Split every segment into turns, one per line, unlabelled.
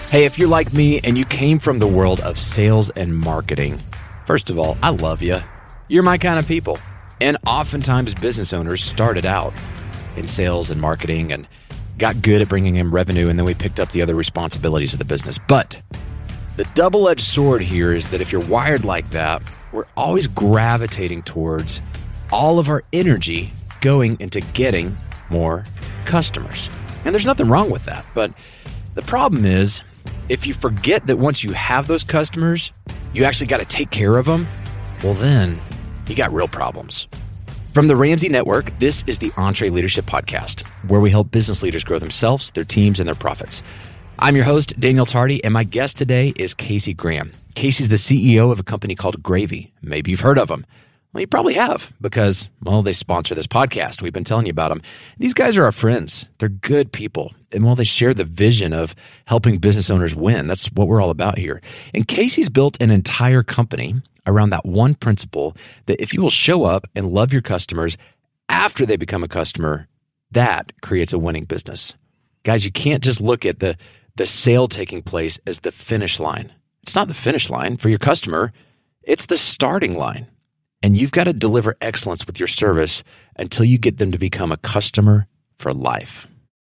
Hey, if you're like me and you came from the world of sales and marketing, first of all, I love you. You're my kind of people. And oftentimes business owners started out in sales and marketing and got good at bringing in revenue, and then we picked up the other responsibilities of the business. But the double-edged sword here is that if you're wired like that, we're always gravitating towards all of our energy going into getting more customers. And there's nothing wrong with that. But the problem is, if you forget that once you have those customers, you actually got to take care of them, well then, you got real problems. From the Ramsey Network, this is the EntreLeadership Podcast, where we help business leaders grow themselves, their teams, and their profits. I'm your host, Daniel Tardy, and my guest today is Casey Graham. Casey's the CEO of a company called Gravy. Maybe you've heard of them. Well, you probably have because, well, they sponsor this podcast. We've been telling you about them. These guys are our friends. They're good people. And, well, they share the vision of helping business owners win. That's what we're all about here. And Casey's built an entire company around that one principle that if you will show up and love your customers after they become a customer, that creates a winning business. Guys, you can't just look at the sale taking place as the finish line. It's not the finish line for your customer. It's the starting line. And you've got to deliver excellence with your service until you get them to become a customer for life.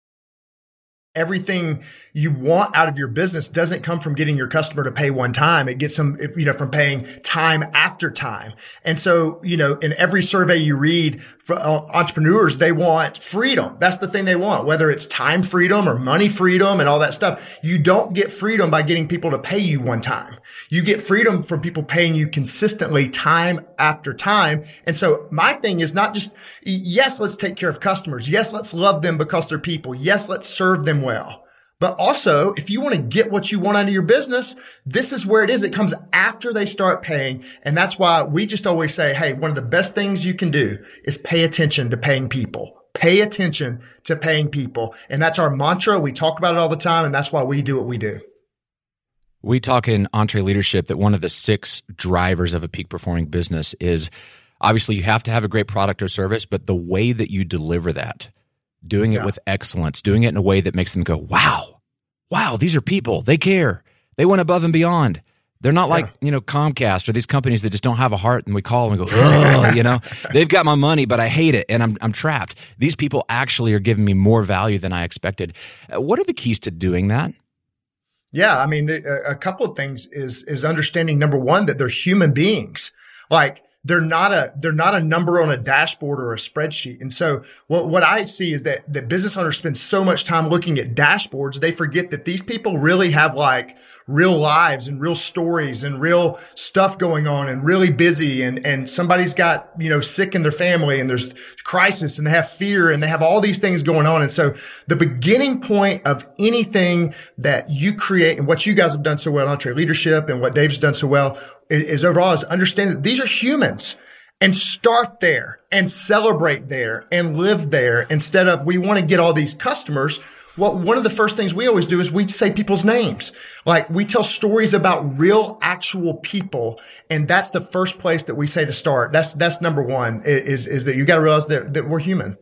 Everything you want out of your business doesn't come from getting your customer to pay one time. It gets them, from paying time after time. And so, in every survey you read for entrepreneurs, they want freedom. That's the thing they want, whether it's time freedom or money freedom and all that stuff. You don't get freedom by getting people to pay you one time. You get freedom from people paying you consistently time after time. And so my thing is not just, yes, let's take care of customers. Yes, let's love them because they're people. Yes, let's serve them well. But also, if you want to get what you want out of your business, this is where it is. It comes after they start paying. And that's why we just always say, hey, one of the best things you can do is pay attention to paying people. Pay attention to paying people. And that's our mantra. We talk about it all the time. And that's why we do what we do.
We talk in EntreLeadership that one of the 6 drivers of a peak performing business is obviously you have to have a great product or service, but the way that you deliver that, doing it with excellence, doing it in a way that makes them go, wow, these are people. They care. They went above and beyond. They're not like, Comcast or these companies that just don't have a heart and we call them and go, oh, they've got my money, but I hate it and I'm trapped. These people actually are giving me more value than I expected. What are the keys to doing that?
Yeah, I mean, a couple of things is understanding, number one, that they're human beings. Like, they're not a number on a dashboard or a spreadsheet. And so what I see is that business owners spend so much time looking at dashboards, they forget that these people really have like real lives and real stories and real stuff going on and really busy. And somebody's got, sick in their family and there's crisis and they have fear and they have all these things going on. And so the beginning point of anything that you create and what you guys have done so well, EntreLeadership, and what Dave's done so well is overall is understanding that these are humans, and start there and celebrate there and live there instead of we want to get all these customers. Well, one of the first things we always do is we say people's names. Like, we tell stories about real, actual people. And that's the first place that we say to start. That's number one is that you got to realize that we're human.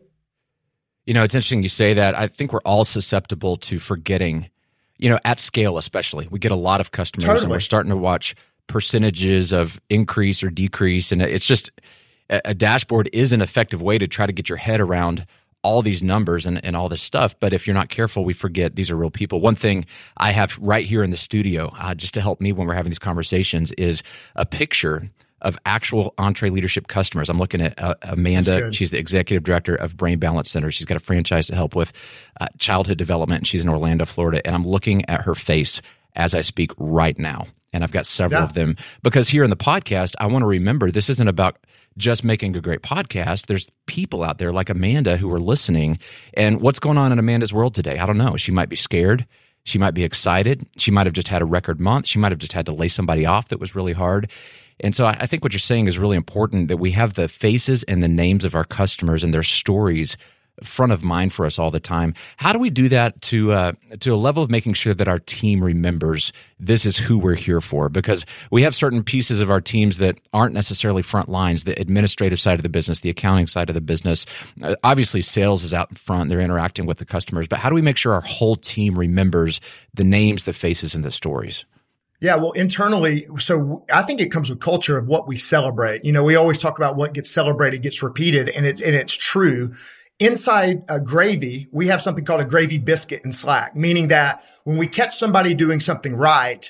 It's interesting you say that. I think we're all susceptible to forgetting, at scale, especially. We get a lot of customers and we're starting to watch percentages of increase or decrease. And it's just a dashboard is an effective way to try to get your head around all these numbers and all this stuff. But if you're not careful, we forget these are real people. One thing I have right here in the studio, just to help me when we're having these conversations, is a picture of actual EntreLeadership customers. I'm looking at Amanda. She's the executive director of Brain Balance Center. She's got a franchise to help with childhood development, and she's in Orlando, Florida. And I'm looking at her face as I speak right now. And I've got several of them because here in the podcast, I want to remember this isn't about just making a great podcast. There's people out there like Amanda who are listening. And what's going on in Amanda's world today? I don't know. She might be scared. She might be excited. She might have just had a record month. She might have just had to lay somebody off that was really hard. And so I think what you're saying is really important, that we have the faces and the names of our customers and their stories front of mind for us all the time. How do we do that to a level of making sure that our team remembers this is who we're here for? Because we have certain pieces of our teams that aren't necessarily front lines, the administrative side of the business, the accounting side of the business. Obviously, sales is out in front. They're interacting with the customers. But how do we make sure our whole team remembers the names, the faces, and the stories?
Yeah, well, internally, so I think it comes with culture of what we celebrate. We always talk about what gets celebrated gets repeated, and it's true. Inside Gravy, we have something called a Gravy biscuit in Slack, meaning that when we catch somebody doing something right,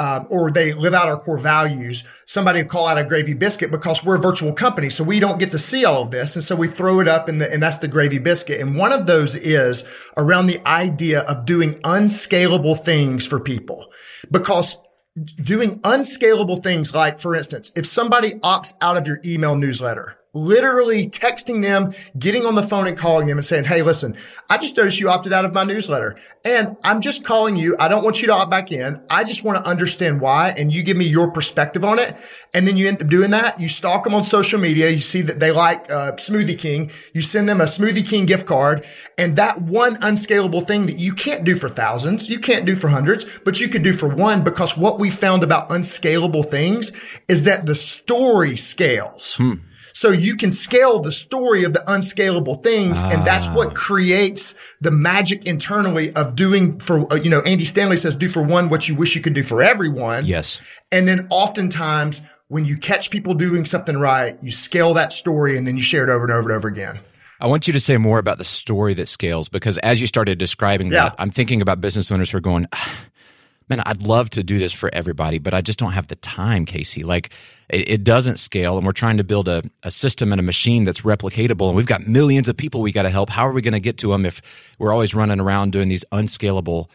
or they live out our core values, somebody will call out a Gravy biscuit because we're a virtual company. So we don't get to see all of this. And so we throw it up and that's the Gravy biscuit. And one of those is around the idea of doing unscalable things for people, because doing unscalable things, like, for instance, if somebody opts out of your email newsletter, literally texting them, getting on the phone and calling them and saying, hey, listen, I just noticed you opted out of my newsletter and I'm just calling you. I don't want you to opt back in. I just want to understand why. And you give me your perspective on it. And then you end up doing that. You stalk them on social media. You see that they like Smoothie King. You send them a Smoothie King gift card. And that one unscalable thing that you can't do for thousands, you can't do for hundreds, but you could do for one, because what we found about unscalable things is that the story scales. So you can scale the story of the unscalable things. And that's what creates the magic internally of doing for, Andy Stanley says, do for one what you wish you could do for everyone.
Yes.
And then oftentimes when you catch people doing something right, you scale that story and then you share it over and over and over again.
I want you to say more about the story that scales, because as you started describing that, I'm thinking about business owners who are going, man, I'd love to do this for everybody, but I just don't have the time, Casey. Like, it doesn't scale, and we're trying to build a system and a machine that's replicatable, and we've got millions of people we got to help. How are we going to get to them if we're always running around doing these unscalable,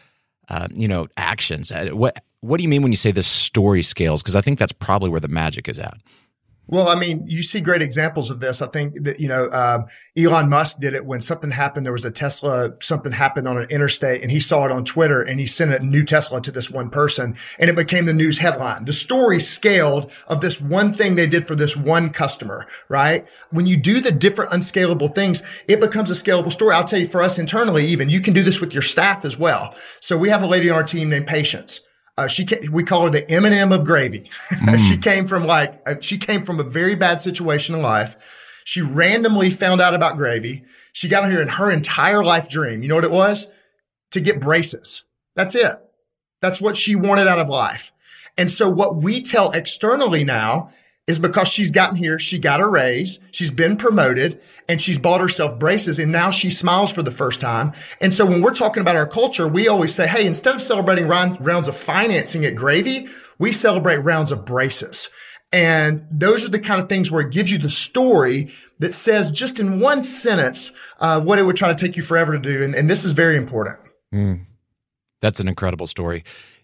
actions? What do you mean when you say this story scales? Because I think that's probably where the magic is at.
Well, I mean, you see great examples of this. I think that, Elon Musk did it when something happened. There was a Tesla, something happened on an interstate, and he saw it on Twitter, and he sent a new Tesla to this one person, and it became the news headline. The story scaled of this one thing they did for this one customer, right? When you do the different unscalable things, it becomes a scalable story. I'll tell you, for us internally, even, you can do this with your staff as well. So we have a lady on our team named Patience. We call her the M&M of Gravy. She came from a very bad situation in life. She randomly found out about Gravy. She got here, and her entire life dream, you know what it was? To get braces. That's it. That's what she wanted out of life. And so what we tell externally now is, because she's gotten here, she got a raise, she's been promoted, and she's bought herself braces, and now she smiles for the first time. And so when we're talking about our culture, we always say, hey, instead of celebrating rounds of financing at Gravy, we celebrate rounds of braces. And those are the kind of things where it gives you the story that says, just in one sentence, what it would try to take you forever to do. And this is very important.
That's an incredible story.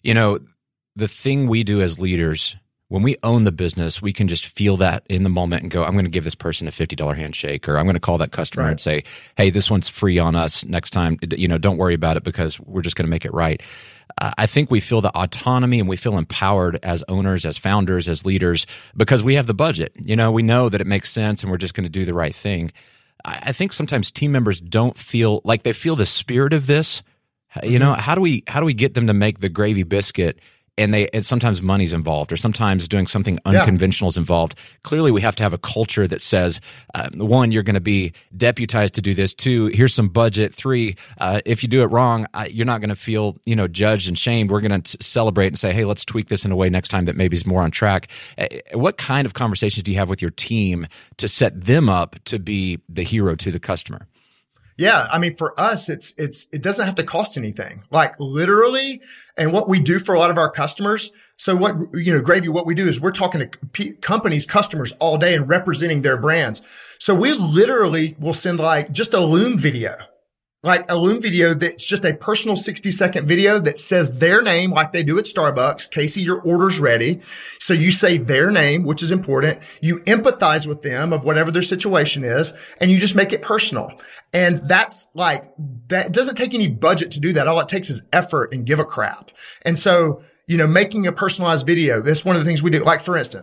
The thing we do as leaders, when we own the business, we can just feel that in the moment and go, I'm going to give this person a $50 handshake, or I'm going to call that customer and say, hey, this one's free on us next time. Don't worry about it, because we're just going to make it right. I think we feel the autonomy, and we feel empowered as owners, as founders, as leaders, because we have the budget. We know that it makes sense, and we're just going to do the right thing. I think sometimes team members don't feel like they feel the spirit of this. How do we get them to make the Gravy biscuit? And sometimes money's involved, or sometimes doing something unconventional is involved. Clearly, we have to have a culture that says, one, you're going to be deputized to do this. Two, here's some budget. Three, if you do it wrong, you're not going to feel, judged and shamed. We're going to celebrate and say, hey, let's tweak this in a way next time that maybe is more on track. What kind of conversations do you have with your team to set them up to be the hero to the customer?
Yeah. I mean, for us, it doesn't have to cost anything, like literally. And what we do for a lot of our customers. So Gravy, what we do is we're talking to companies, customers all day and representing their brands. So we literally will send just a Loom video. Like a Loom video that's just a personal 60-second video that says their name, like they do at Starbucks. Casey, your order's ready. So you say their name, which is important. You empathize with them of whatever their situation is, and you just make it personal. And that doesn't take any budget to do that. All it takes is effort and give a crap. And so, making a personalized video, that's one of the things we do. Like, for instance,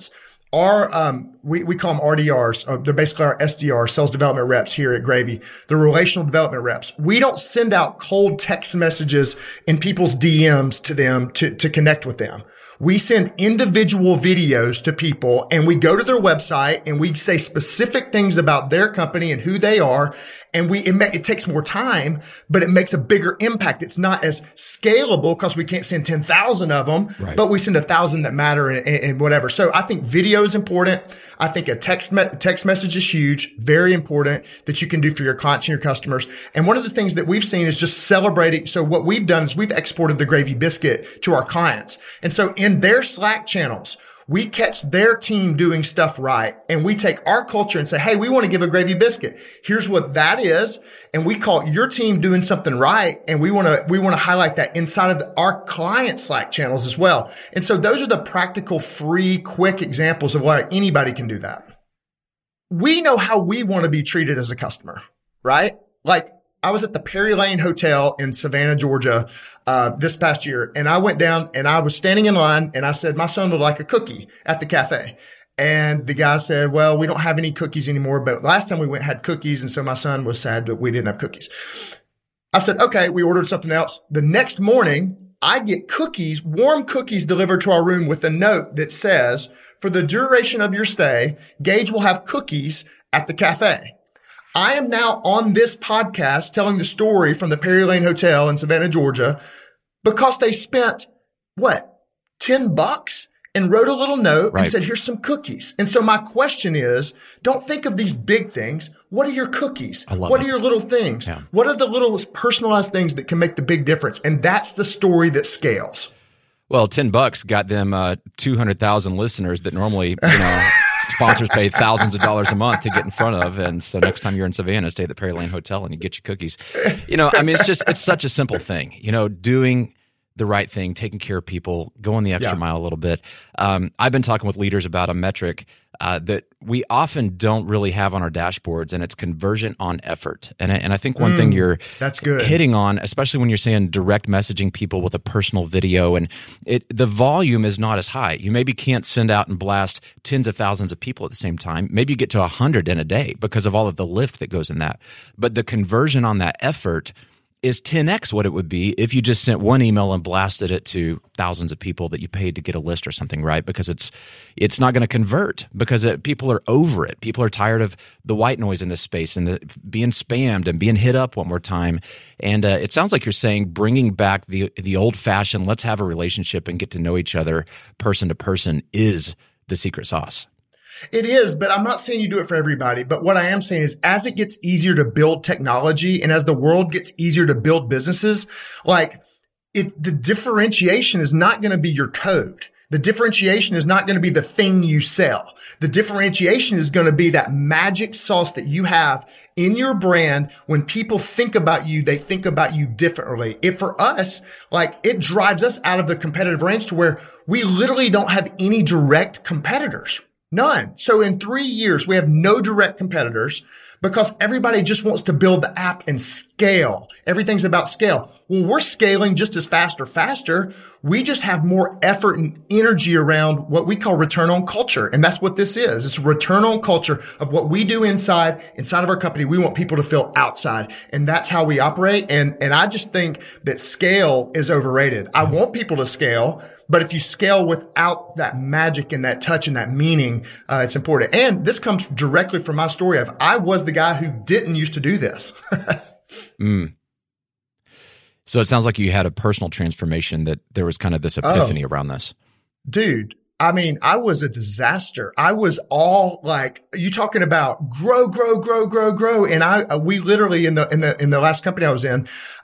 We call them RDRs. They're basically our SDR, sales development reps here at Gravy. They're relational development reps. We don't send out cold text messages in people's DMs to them to connect with them. We send individual videos to people and we go to their website and we say specific things about their company and who they are. And it takes more time, but it makes a bigger impact. It's not as scalable because we can't send 10,000 of them, right, but we send 1,000 that matter and whatever. So I think video is important. I think a text message is huge, very important that you can do for your clients and your customers. And one of the things that we've seen is just celebrating. So what we've done is we've exported the Gravy Biscuit to our clients. And so in their Slack channels, we catch their team doing stuff right. And we take our culture and say, hey, we want to give a Gravy Biscuit. Here's what that is. And we call your team doing something right. And we want to highlight that inside of our client Slack channels as well. And so those are the practical, free, quick examples of why anybody can do that. We know how we want to be treated as a customer, right? Like, I was at the Perry Lane Hotel in Savannah, Georgia, this past year. And I went down and I was standing in line and I said, my son would like a cookie at the cafe. And the guy said, well, we don't have any cookies anymore, but last time we went had cookies. And so my son was sad that we didn't have cookies. I said, okay, we ordered something else. The next morning I get cookies, warm cookies delivered to our room with a note that says, for the duration of your stay, Gage will have cookies at the cafe. I am now on this podcast telling the story from the Perry Lane Hotel in Savannah, Georgia, because they spent, $10 and wrote a little note and said, here's some cookies. And so my question is, don't think of these big things. What are your cookies? What are your little things? Yeah. What are the little personalized things that can make the big difference? And that's the story that scales.
Well, $10 got them 200,000 listeners that normally, sponsors pay thousands of dollars a month to get in front of. And so next time you're in Savannah, stay at the Perry Lane Hotel and you get your cookies. It's such a simple thing, doing the right thing, taking care of people, going the extra mile a little bit. I've been talking with leaders about a metric that we often don't really have on our dashboards, and it's conversion on effort. And I think one thing you're hitting on, especially when you're saying direct messaging people with a personal video, and the volume is not as high. You maybe can't send out and blast tens of thousands of people at the same time. Maybe you get to 100 in a day because of all of the lift that goes in that. But the conversion on that effort is 10x what it would be if you just sent one email and blasted it to thousands of people that you paid to get a list or something, right? Because it's not going to convert because people are over it. People are tired of the white noise in this space and being spammed and being hit up one more time. And it sounds like you're saying bringing back the old-fashioned, let's have a relationship and get to know each other person to person is the secret sauce.
It is, but I'm not saying you do it for everybody. But what I am saying is as it gets easier to build technology and as the world gets easier to build businesses, the differentiation is not going to be your code. The differentiation is not going to be the thing you sell. The differentiation is going to be that magic sauce that you have in your brand. When people think about you, they think about you differently. For us, it drives us out of the competitive range to where we literally don't have any direct competitors. None. So in 3 years, we have no direct competitors because everybody just wants to build the app and scale. Everything's about scale. Well, we're scaling just as fast or faster. We just have more effort and energy around what we call return on culture. And that's what this is. It's a return on culture of what we do inside of our company. We want people to feel outside. And that's how we operate. And I just think that scale is overrated. I want people to scale, but if you scale without that magic and that touch and that meaning, it's important. And this comes directly from my story of I was the guy who didn't used to do this.
So it sounds like you had a personal transformation, that there was kind of this epiphany around this.
Dude, I was a disaster. I was all you talking about grow. And we literally in the last company I was in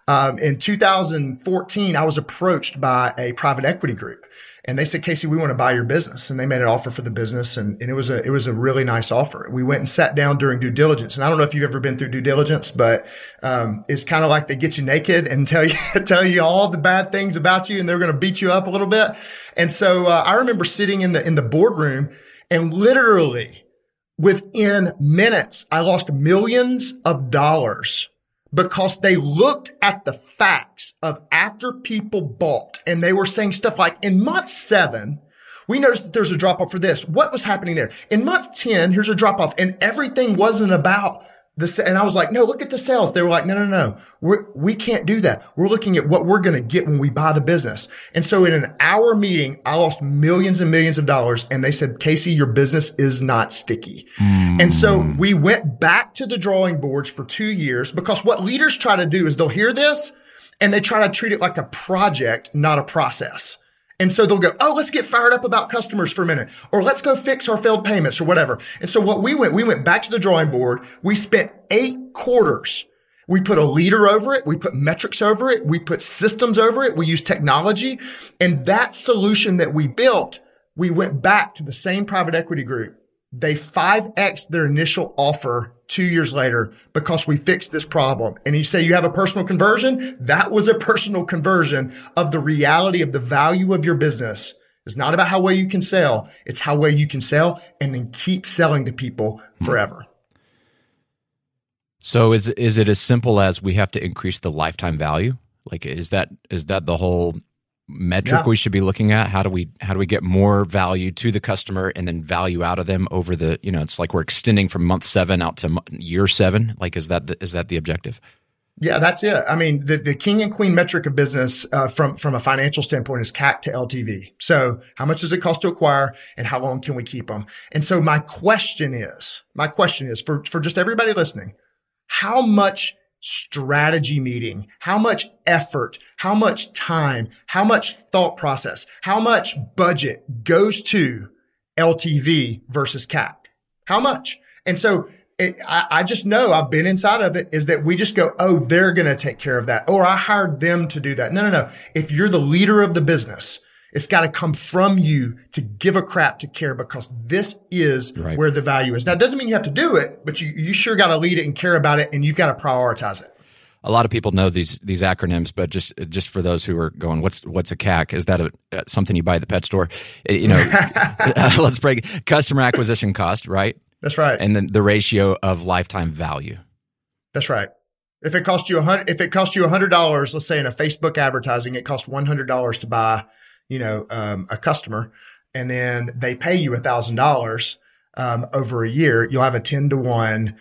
2014, I was approached by a private equity group. And they said, Casey, we want to buy your business. And they made an offer for the business. And it was a really nice offer. We went and sat down during due diligence. And I don't know if you've ever been through due diligence, but, it's kind of like they get you naked and tell you all the bad things about you, and they're going to beat you up a little bit. And so, I remember sitting in the boardroom, and literally within minutes, I lost millions of dollars because they looked at the facts of after people bought, and they were saying stuff like, in month 7, We noticed that there's a drop off for this. What was happening there? In month 10, here's a drop off, and everything wasn't about this. And I was like, no, look at the sales. They were like, no. We can't do that. We're looking at what we're going to get when we buy the business. And so in an hour meeting, I lost millions and millions of dollars. And they said, Casey, your business is not sticky. And so we went back to the drawing boards for 2 years, because what leaders try to do is they'll hear this and they try to treat it like a project, not a process. And so they'll go, oh, let's get fired up about customers for a minute, or let's go fix our failed payments or whatever. And so we went back to the drawing board. We spent 8 quarters. We put a leader over it. We put metrics over it. We put systems over it. We used technology. And that solution that we built, we went back to the same private equity group. They 5X'd their initial offer 2 years later because we fixed this problem. And you say you have a personal conversion? That was a personal conversion of the reality of the value of your business. It's not about how well you can sell. It's how well you can sell and then keep selling to people forever.
So is it as simple as we have to increase the lifetime value? Like, is that the whole metric we should be looking at? How do we get more value to the customer and then value out of them over the, it's like we're extending from month 7 out to year 7. Like, is that the objective?
Yeah, that's it. I mean, the king and queen metric of business, from a financial standpoint, is CAC to LTV. So how much does it cost to acquire and how long can we keep them? And so my question is for just everybody listening, how much strategy meeting, how much effort, how much time, how much thought process, how much budget goes to LTV versus CAC? How much? And so I just know, I've been inside of it, is that we just go, oh, they're going to take care of that. Or I hired them to do that. No. If you're the leader of the business, it's got to come from you to give a crap, to care, because this is where the value is. Now, it doesn't mean you have to do it, but you sure got to lead it and care about it, and you've got to prioritize it.
A lot of people know these acronyms, but just for those who are going, what's a CAC? Is that something you buy at the pet store? Let's break customer acquisition cost, right?
That's right.
And then the ratio of lifetime value.
That's right. If it costs you $100, let's say in a Facebook advertising, it costs $100 to buy, a customer, and then they pay you $1,000 over a year, you'll have a 10-to-1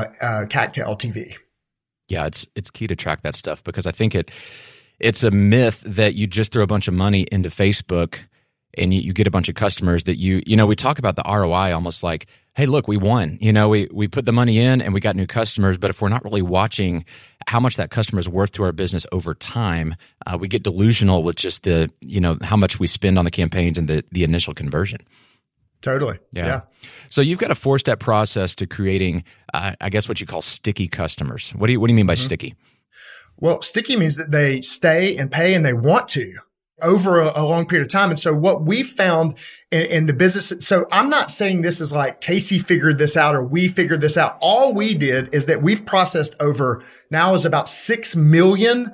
CAC to LTV.
Yeah, it's key to track that stuff, because I think it's a myth that you just throw a bunch of money into Facebook and you get a bunch of customers that we talk about the ROI almost like, hey, look, we won. We put the money in and we got new customers, but if we're not really watching how much that customer is worth to our business over time, we get delusional with just the, how much we spend on the campaigns and the initial conversion.
Totally. Yeah.
So you've got a 4-step process to creating, I guess, what you call sticky customers. What do you mean by sticky?
Well, sticky means that they stay and pay and they want to over a long period of time. And so what we found in the business, so I'm not saying this is like Casey figured this out or we figured this out. All we did is that we've processed over now is about 6 million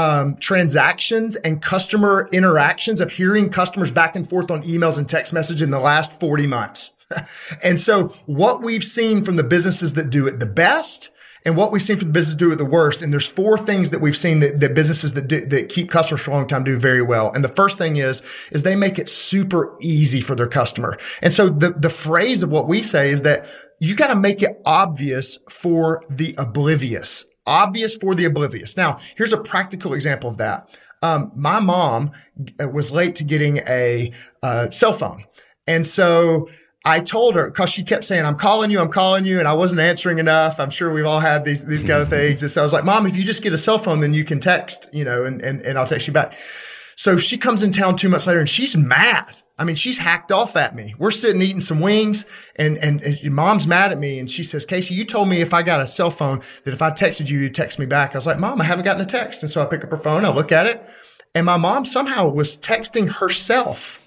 transactions and customer interactions of hearing customers back and forth on emails and text message in the last 40 months. And so what we've seen from the businesses that do it the best and what we've seen from the businesses do it the worst. And there's 4 things that we've seen that businesses that keep customers for a long time do very well. And the first thing is they make it super easy for their customer. And so the phrase of what we say is that you got to make it obvious for the oblivious. Obvious for the oblivious. Now, here's a practical example of that. My mom was late to getting a cell phone. And so I told her, because she kept saying, I'm calling you. And I wasn't answering enough. I'm sure we've all had these kind of things. And so I was like, Mom, if you just get a cell phone, then you can text, and I'll text you back. So she comes in town 2 months later and she's mad. I mean, she's hacked off at me. We're sitting eating some wings and Mom's mad at me. And she says, Casey, you told me if I got a cell phone that if I texted you, you'd text me back. I was like, Mom, I haven't gotten a text. And so I pick up her phone. I look at it and my mom somehow was texting herself.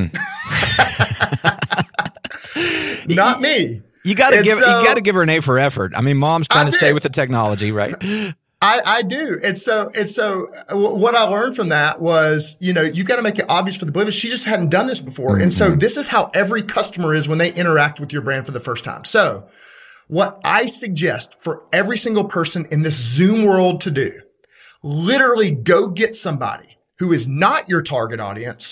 Not me.
You got to give her an A for effort. I mean, Mom's trying to stay with the technology, right?
I do. And so what I learned from that was, you've got to make it obvious for the oblivious. She just hadn't done this before. Mm-hmm. And so this is how every customer is when they interact with your brand for the first time. So what I suggest for every single person in this Zoom world to do, literally go get somebody who is not your target audience,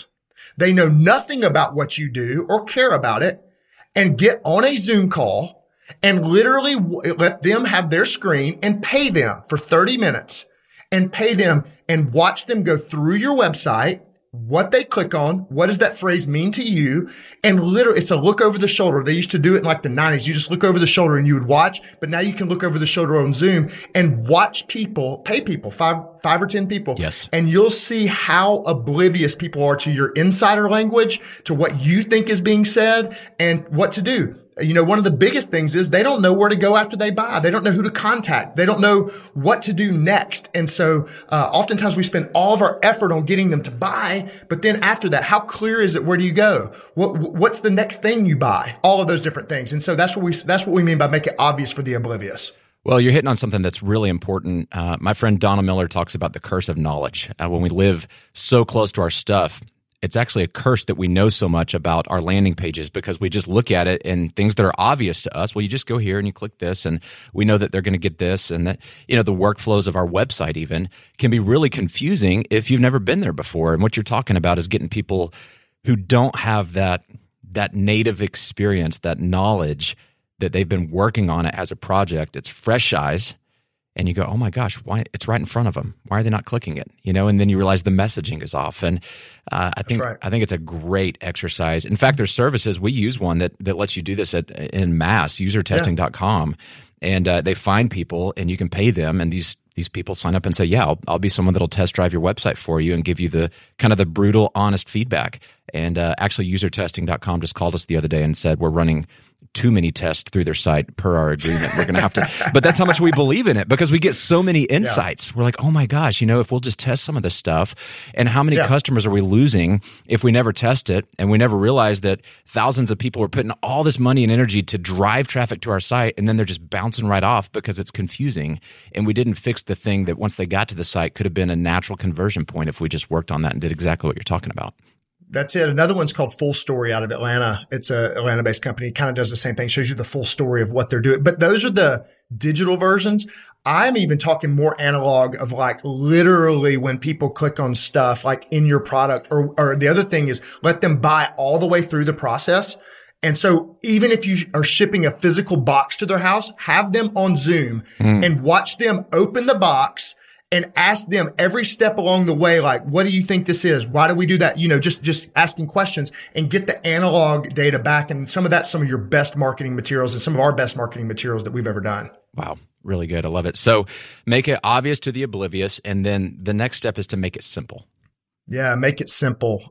They know nothing about what you do or care about it, and get on a Zoom call and literally let them have their screen and pay them for 30 minutes and pay them and watch them go through your website, what they click on, what does that phrase mean to you? And literally, it's a look over the shoulder. They used to do it in like the 90s. You just look over the shoulder and you would watch, but now you can look over the shoulder on Zoom and watch people, pay people, five or 10 people.
Yes.
And you'll see how oblivious people are to your insider language, to what you think is being said and what to do. You know, one of the biggest things is they don't know where to go after they buy. They don't know who to contact. They don't know what to do next. And so, oftentimes we spend all of our effort on getting them to buy. But then after that, how clear is it? Where do you go? What's the next thing you buy? All of those different things. And so that's what we mean by make it obvious for the oblivious.
Well, you're hitting on something that's really important. My friend Donald Miller talks about the curse of knowledge. When we live so close to our stuff, it's actually a curse that we know so much about our landing pages because we just look at it and things that are obvious to us. Well, you just go here and you click this and we know that they're going to get this, and that, you know, the workflows of our website even can be really confusing if you've never been there before. And what you're talking about is getting people who don't have that native experience, that knowledge that they've been working on it as a project. It's fresh eyes. And you go, oh my gosh, why? It's right in front of them. Why are they not clicking it? You know, and then you realize the messaging is off. And I think it's a great exercise. In fact, there's services. We use one that lets you do this in mass, usertesting.com. And they find people and you can pay them. And these people sign up and say, yeah, I'll be someone that'll test drive your website for you and give you the kind of the brutal, honest feedback. And actually, usertesting.com just called us the other day and said, we're running too many tests through their site per our agreement. We're going to have to, but that's how much we believe in it because we get so many insights. Yeah. We're like, oh my gosh, you know, if we'll just test some of this stuff, and how many customers are we losing if we never test it and we never realize that thousands of people are putting all this money and energy to drive traffic to our site, and then they're just bouncing right off because it's confusing, and we didn't fix the thing that once they got to the site could have been a natural conversion point if we just worked on that and did exactly what you're talking about.
That's it. Another one's called Full Story out of Atlanta. It's a Atlanta-based company. It kind of does the same thing, shows you the full story of what they're doing. But those are the digital versions. I'm even talking more analog of like literally when people click on stuff like in your product, or the other thing is let them buy all the way through the process. And so even if you are shipping a physical box to their house, have them on Zoom and watch them open the box and ask them every step along the way, like, what do you think this is? Why do we do that? You know, just asking questions and get the analog data back. And some of your best marketing materials and some of our best marketing materials that we've ever done.
Wow. Really good. I love it. So make it obvious to the oblivious. And then the next step is to make it simple.
Yeah. Make it simple.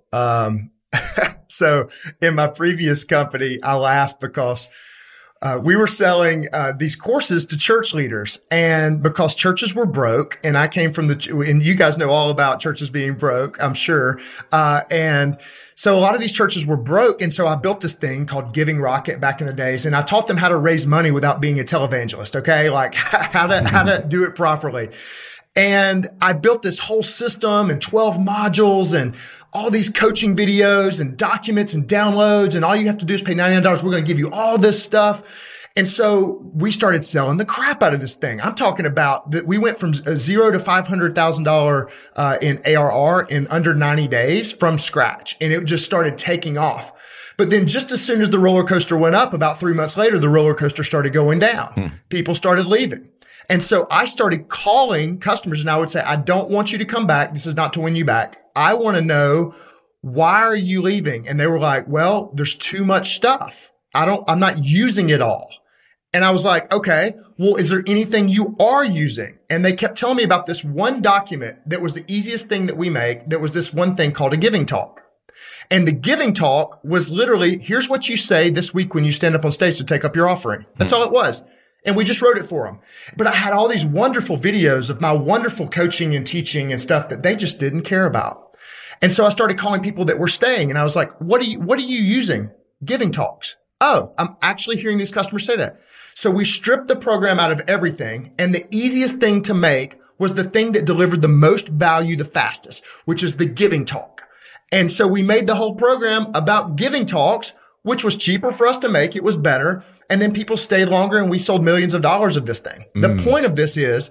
So in my previous company, I laughed because we were selling these courses to church leaders, and because churches were broke, and I came from and you guys know all about churches being broke, I'm sure. And so a lot of these churches were broke. And so I built this thing called Giving Rocket back in the days, and I taught them how to raise money without being a televangelist. Okay. Like how to do it properly. And I built this whole system and 12 modules and all these coaching videos and documents and downloads. And all you have to do is pay $99. We're going to give you all this stuff. And so we started selling the crap out of this thing. I'm talking about that we went from $0 to $500,000 in ARR in under 90 days from scratch. And it just started taking off. But then just as soon as the roller coaster went up, about 3 months later, the roller coaster started going down. People started leaving. And so I started calling customers, and I would say, I don't want you to come back. This is not to win you back. I want to know, why are you leaving? And they were like, well, there's too much stuff. I'm not using it all. And I was like, okay, well, is there anything you are using? And they kept telling me about this one document that was the easiest thing that we make. That was this one thing called a giving talk. And the giving talk was literally, here's what you say this week when you stand up on stage to take up your offering. That's all it was. And we just wrote it for them. But I had all these wonderful videos of my wonderful coaching and teaching and stuff that they just didn't care about. And so I started calling people that were staying, and I was like, what are you using? Giving talks. Oh, I'm actually hearing these customers say that. So we stripped the program out of everything, and the easiest thing to make was the thing that delivered the most value the fastest, which is the giving talk. And so we made the whole program about giving talks, which was cheaper for us to make. It was better. And then people stayed longer, and we sold millions of dollars of this thing. The point of this is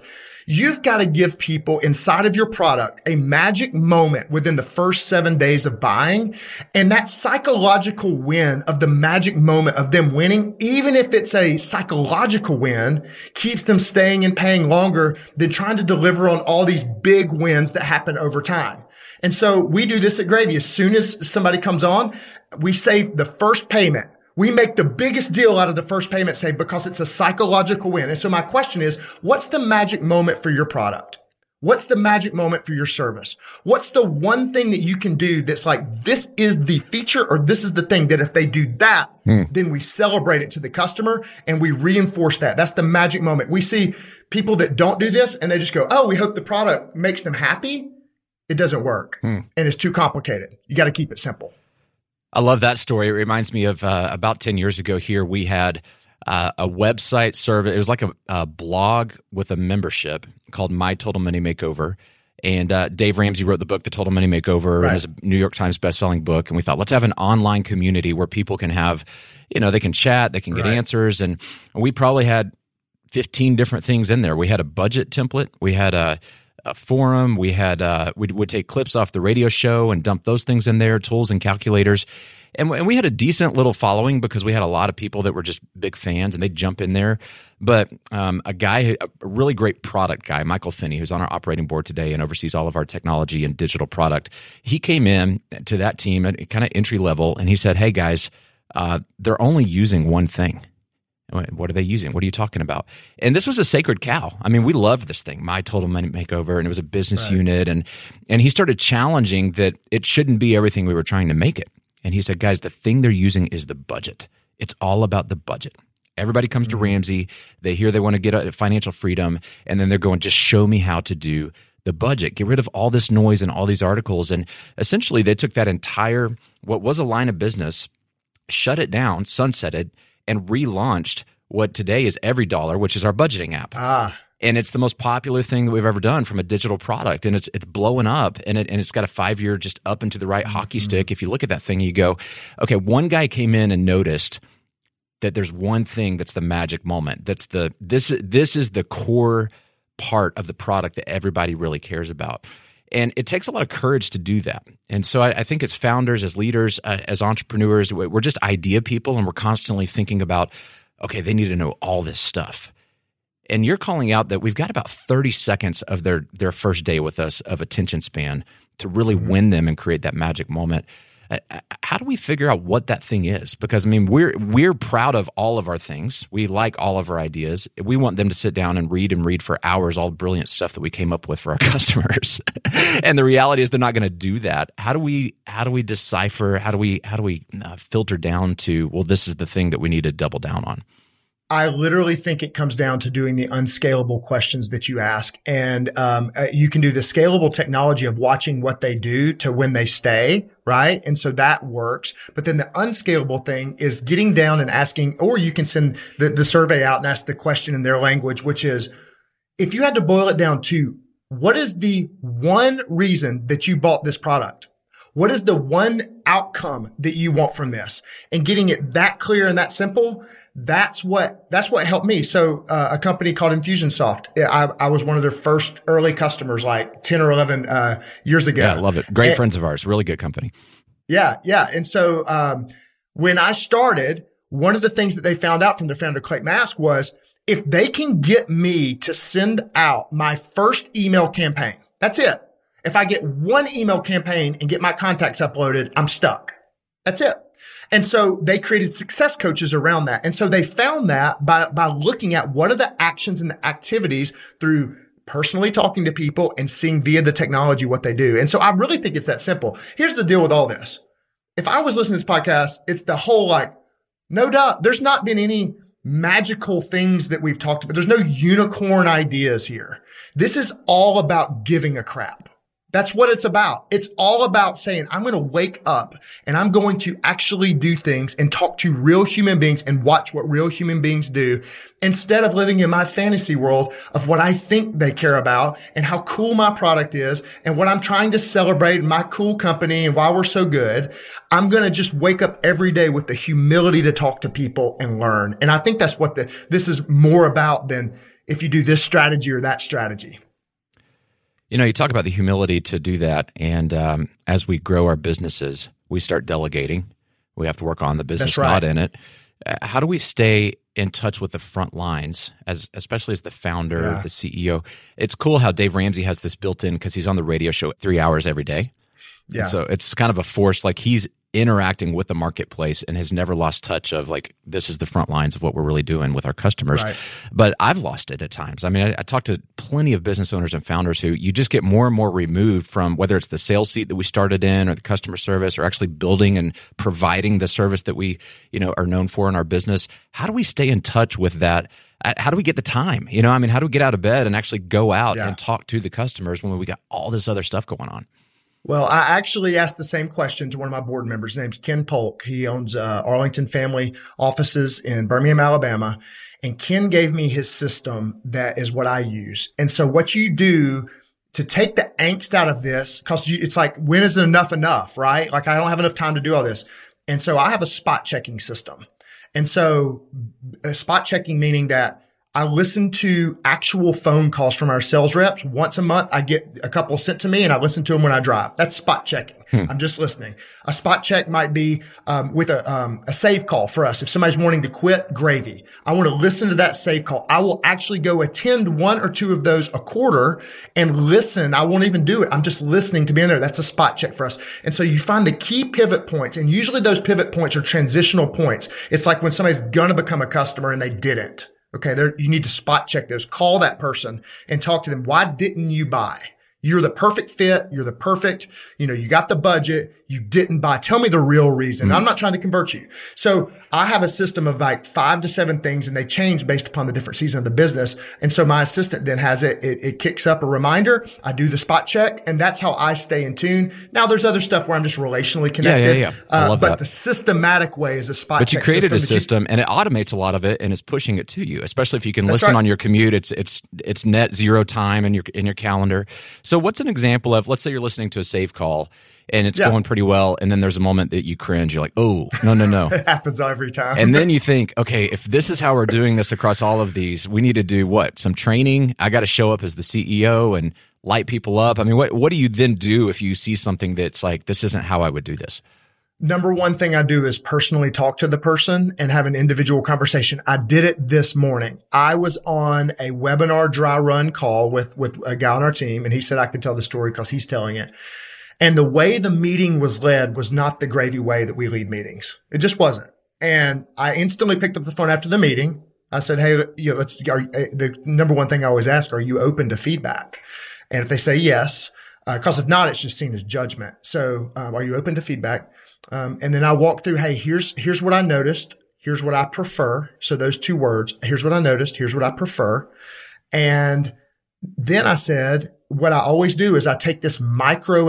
You've got to give people inside of your product a magic moment within the first 7 days of buying. And that psychological win of the magic moment of them winning, even if it's a psychological win, keeps them staying and paying longer than trying to deliver on all these big wins that happen over time. And so we do this at Gravy. As soon as somebody comes on, we save the first payment. We make the biggest deal out of the first payment save because it's a psychological win. And so my question is, what's the magic moment for your product? What's the magic moment for your service? What's the one thing that you can do that's like, this is the feature or this is the thing that if they do that, then we celebrate it to the customer and we reinforce that. That's the magic moment. We see people that don't do this and they just go, oh, we hope the product makes them happy. It doesn't work and it's too complicated. You got to keep it simple.
I love that story. It reminds me of about 10 years ago here, we had a website service. It was like a blog with a membership called My Total Money Makeover. And Dave Ramsey wrote the book, The Total Money Makeover, and it's a New York Times bestselling book. And we thought, let's have an online community where people can have, they can chat, they can get answers. And we probably had 15 different things in there. We had a budget template. We had a forum. We had we would take clips off the radio show and dump those things in there, tools and calculators. And we had a decent little following because we had a lot of people that were just big fans and they'd jump in there. But a really great product guy, Michael Finney, who's on our operating board today and oversees all of our technology and digital product, he came in to that team at kind of entry level and he said, hey guys, they're only using one thing. What are they using? What are you talking about? And this was a sacred cow. I mean, we loved this thing, My Total Money Makeover, and it was a business unit. And he started challenging that it shouldn't be everything we were trying to make it. And he said, guys, the thing they're using is the budget. It's all about the budget. Everybody comes to Ramsey. They hear they want to get a financial freedom, and then they're going, just show me how to do the budget. Get rid of all this noise and all these articles. And essentially, they took that entire, what was a line of business, shut it down, sunsetted, and relaunched what today is EveryDollar, which is our budgeting app. And it's the most popular thing that we've ever done from a digital product. And it's blowing up, and it's got a 5-year just up and to the right hockey stick. If you look at that thing, you go, okay, one guy came in and noticed that there's one thing that's the magic moment. This is the core part of the product that everybody really cares about. And it takes a lot of courage to do that. And so I think as founders, as leaders, as entrepreneurs, we're just idea people, and we're constantly thinking about, okay, they need to know all this stuff. And you're calling out that we've got about 30 seconds of their first day with us of attention span to really win them and create that magic moment. How do we figure out what that thing is? Because, I mean, we're proud of all of our things. We like all of our ideas. We want them to sit down and read for hours all the brilliant stuff that we came up with for our customers. And the reality is they're not going to do that. How do we decipher? How do we filter down to, well, this is the thing that we need to double down on?
I literally think it comes down to doing the unscalable questions that you ask. And you can do the scalable technology of watching what they do to when they stay, right? And so that works. But then the unscalable thing is getting down and asking, or you can send the survey out and ask the question in their language, which is, if you had to boil it down to, what is the one reason that you bought this product? What is the one outcome that you want from this? And getting it that clear and that simple, that's what helped me. So, a company called Infusionsoft, I was one of their first early customers, like 10 or 11, years ago.
Yeah, I love it. Great friends of ours. Really good company.
Yeah. Yeah. And so, when I started, one of the things that they found out from their founder, Clayton Mask, was if they can get me to send out my first email campaign, that's it. If I get one email campaign and get my contacts uploaded, I'm stuck. That's it. And so they created success coaches around that. And so they found that by looking at what are the actions and the activities through personally talking to people and seeing via the technology what they do. And so I really think it's that simple. Here's the deal with all this. If I was listening to this podcast, it's the whole no doubt, there's not been any magical things that we've talked about. There's no unicorn ideas here. This is all about giving a crap. That's what it's about. It's all about saying, I'm going to wake up and I'm going to actually do things and talk to real human beings and watch what real human beings do instead of living in my fantasy world of what I think they care about and how cool my product is and what I'm trying to celebrate in my cool company and why we're so good. I'm going to just wake up every day with the humility to talk to people and learn. And I think that's what this is more about than if you do this strategy or that strategy.
You talk about the humility to do that. And as we grow our businesses, we start delegating. We have to work on the business, not in it. How do we stay in touch with the front lines, especially as the founder, the CEO? It's cool how Dave Ramsey has this built in because he's on the radio show 3 hours every day. Yeah. And so it's kind of a force, like he's interacting with the marketplace and has never lost touch of like, this is the front lines of what we're really doing with our customers. Right. But I've lost it at times. I mean, I talk to plenty of business owners and founders who you just get more and more removed from, whether it's the sales seat that we started in or the customer service or actually building and providing the service that we, are known for in our business. How do we stay in touch with that? How do we get the time? How do we get out of bed and actually go out and talk to the customers when we got all this other stuff going on?
Well, I actually asked the same question to one of my board members. His name's Ken Polk. He owns Arlington Family Offices in Birmingham, Alabama. And Ken gave me his system that is what I use. And so what you do to take the angst out of this, because it's like, when is it enough, right? Like, I don't have enough time to do all this. And so I have a spot checking system. And so spot checking meaning that I listen to actual phone calls from our sales reps. Once a month, I get a couple sent to me and I listen to them when I drive. That's spot checking. I'm just listening. A spot check might be with a save call for us. If somebody's wanting to quit Gravy, I want to listen to that save call. I will actually go attend one or two of those a quarter and listen. I won't even do it. I'm just listening to be in there. That's a spot check for us. And so you find the key pivot points, and usually those pivot points are transitional points. It's like when somebody's going to become a customer and they didn't. Okay, you need to spot check those. Call that person and talk to them. Why didn't you buy? You're the perfect fit. You're the perfect, you got the budget. You didn't buy. Tell me the real reason. Mm-hmm. I'm not trying to convert you. So I have a system of like 5 to 7 things, and they change based upon the different season of the business. And so my assistant then has it kicks up a reminder. I do the spot check, and that's how I stay in tune. Now there's other stuff where I'm just relationally connected.
Yeah. I love that.
The systematic way is a spot check.
But you created a system and it automates a lot of it and is pushing it to you, especially if you can listen on your commute. It's net zero time in your calendar. So what's an example of, let's say you're listening to a save call and it's going pretty well, and then there's a moment that you cringe. You're like, oh, no.
It happens every time.
And then you think, okay, if this is how we're doing this across all of these, we need to do what? Some training? I got to show up as the CEO and light people up. I mean, what do you then do if you see something that's like, this isn't how I would do this?
Number one thing I do is personally talk to the person and have an individual conversation. I did it this morning. I was on a webinar dry run call with a guy on our team, and he said I could tell the story because he's telling it. And the way the meeting was led was not the Gravy way that we lead meetings. It just wasn't. And I instantly picked up the phone after the meeting. I said, hey, the number one thing I always ask, are you open to feedback? And if they say yes, because if not, it's just seen as judgment. So, are you open to feedback? And then I walk through, hey, here's what I noticed. Here's what I prefer. So those 2 words, here's what I noticed. Here's what I prefer. And then I said, what I always do is I take this micro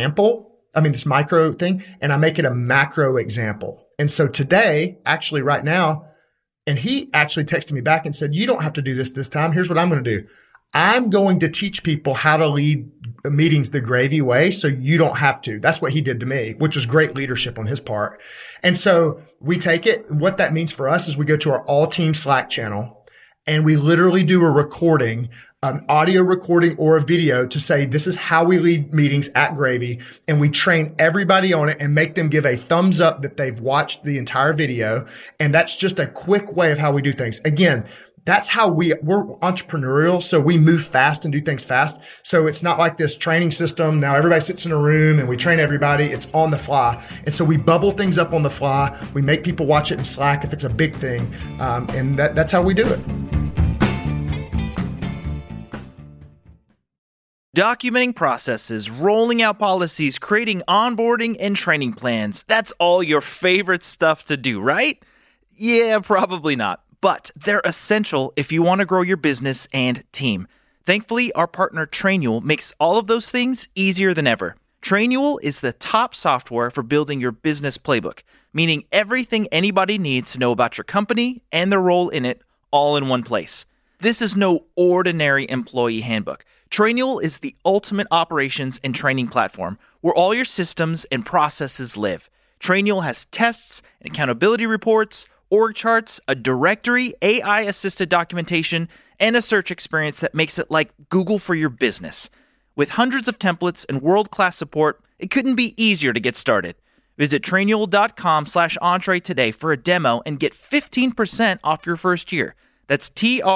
thing, and I make it a macro example. And so today, actually right now, and he actually texted me back and said, you don't have to do this time. Here's what I'm going to do. I'm going to teach people how to lead meetings the Gravy way, so you don't have to. That's what he did to me, which was great leadership on his part. And so we take it. And what that means for us is we go to our all team Slack channel, and we literally do a recording, an audio recording or a video to say, this is how we lead meetings at Gravy. And we train everybody on it and make them give a thumbs up that they've watched the entire video. And that's just a quick way of how we do things. Again, that's how we're entrepreneurial. So we move fast and do things fast. So it's not like this training system. Now everybody sits in a room and we train everybody. It's on the fly. And so we bubble things up on the fly. We make people watch it in Slack if it's a big thing. And that's how we do it.
Documenting processes, rolling out policies, creating onboarding and training plans. That's all your favorite stuff to do, right? Yeah, probably not. But they're essential if you want to grow your business and team. Thankfully, our partner Trainual makes all of those things easier than ever. Trainual is the top software for building your business playbook, meaning everything anybody needs to know about your company and their role in it all in one place. This is no ordinary employee handbook. Trainual is the ultimate operations and training platform where all your systems and processes live. Trainual has tests and accountability reports, org charts, a directory, AI-assisted documentation, and a search experience that makes it like Google for your business. With hundreds of templates and world-class support, it couldn't be easier to get started. Visit trainual.com/entree today for a demo and get 15% off your first year. That's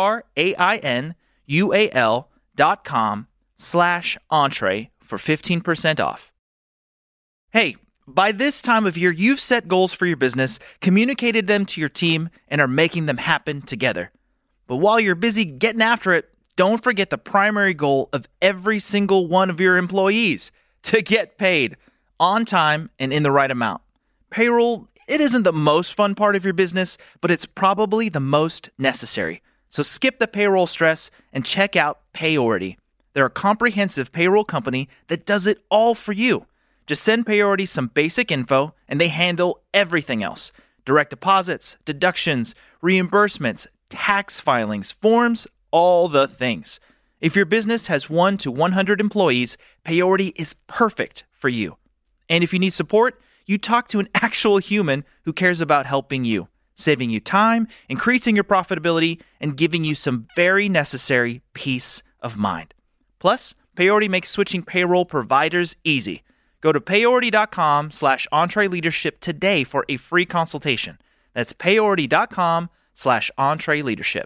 trainual.com/entree for 15% off. Hey, by this time of year, you've set goals for your business, communicated them to your team, and are making them happen together. But while you're busy getting after it, don't forget the primary goal of every single one of your employees: to get paid on time and in the right amount. Payroll, it isn't the most fun part of your business, but it's probably the most necessary. So skip the payroll stress and check out Payority. They're a comprehensive payroll company that does it all for you. Just send Payority some basic info and they handle everything else: direct deposits, deductions, reimbursements, tax filings, forms, all the things. If your business has 1 to 100 employees, Payority is perfect for you. And if you need support, you talk to an actual human who cares about helping you, saving you time, increasing your profitability, and giving you some very necessary peace of mind. Plus, Payority makes switching payroll providers easy. Go to payority.com/entreeleadership today for a free consultation. That's payority.com/entreeleadership.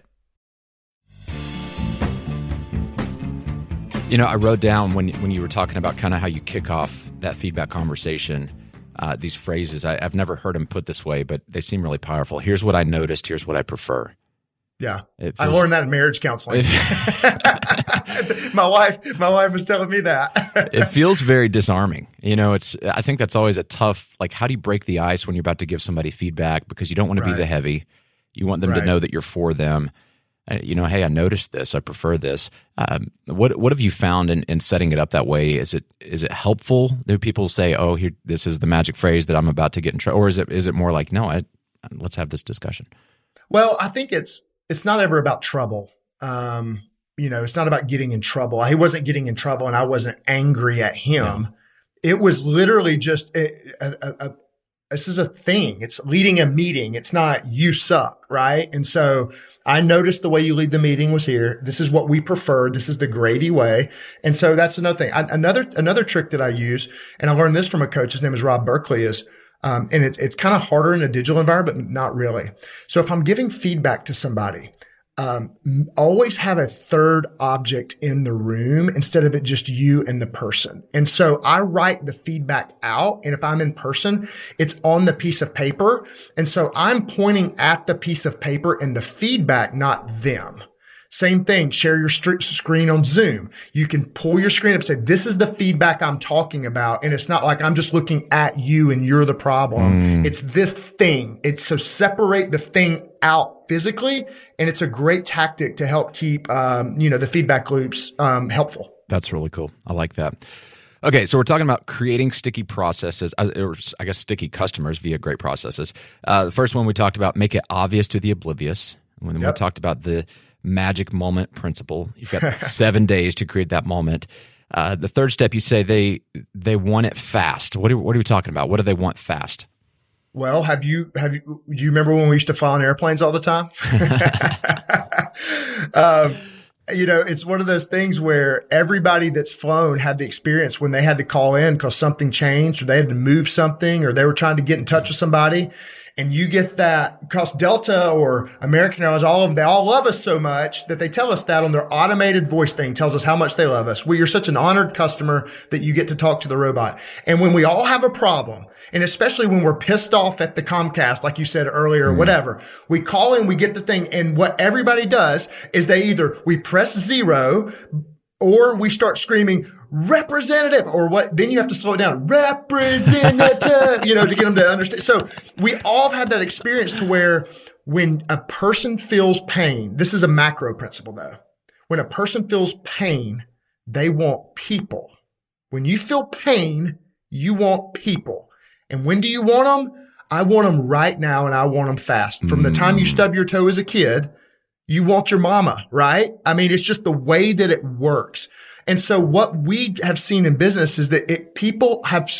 You know, I wrote down when you were talking about kind of how you kick off that feedback conversation, these phrases. I've never heard them put this way, but they seem really powerful. Here's what I noticed. Here's what I prefer.
Yeah. I learned that in marriage counseling. My wife was telling me that.
It feels very disarming. You know, I think that's always a tough, like, how do you break the ice when you're about to give somebody feedback? Because you don't want to be the heavy. You want them to know that you're for them. You know, hey, I noticed this. I prefer this. What have you found in setting it up that way? Is it helpful? Do people say, "Oh, here, this is the magic phrase that I'm about to get in trouble," or is it more like, "No, let's have this discussion"?
Well, I think it's not ever about trouble. You know, it's not about getting in trouble. He wasn't getting in trouble, and I wasn't angry at him. Yeah. It was literally just this is a thing. It's leading a meeting. It's not you suck, right? And so I noticed the way you lead the meeting was here. This is what we prefer. This is the gravy way. And so that's another thing. Another trick that I use, and I learned this from a coach. His name is Rob Berkeley. And it's kind of harder in a digital environment, but not really. So if I'm giving feedback to somebody, always have a third object in the room instead of it just you and the person. And so I write the feedback out. And if I'm in person, it's on the piece of paper. And so I'm pointing at the piece of paper and the feedback, not them. Same thing. Share your screen on Zoom. You can pull your screen up and say, this is the feedback I'm talking about. And it's not like I'm just looking at you and you're the problem. It's this thing. It's so separate the thing out physically. And it's a great tactic to help keep, the feedback loops, helpful.
That's really cool. I like that. Okay. So we're talking about creating sticky processes, or I guess sticky customers via great processes. The first one we talked about, make it obvious to the oblivious. When we talked about the magic moment principle. You've got 7 days to create that moment. The third step, you say they want it fast. What are we talking about? What do they want fast?
Well, do you remember when we used to fly on airplanes all the time? It's one of those things where everybody that's flown had the experience when they had to call in because something changed or they had to move something or they were trying to get in touch with somebody. And you get that because Delta or American Airlines, all of them, they all love us so much that they tell us that on their automated voice thing tells us how much they love us. You're such an honored customer that you get to talk to the robot. And when we all have a problem, and especially when we're pissed off at the Comcast, like you said earlier, or whatever, we call in, we get the thing. And what everybody does is we press 0 or we start screaming, representative, or what? Then you have to slow it down. Representative, to get them to understand. So we all have had that experience to where when a person feels pain, this is a macro principle though. When a person feels pain, they want people. When you feel pain, you want people. And when do you want them? I want them right now and I want them fast. From the time you stub your toe as a kid, you want your mama, right? I mean, it's just the way that it works. And so what we have seen in business is that people have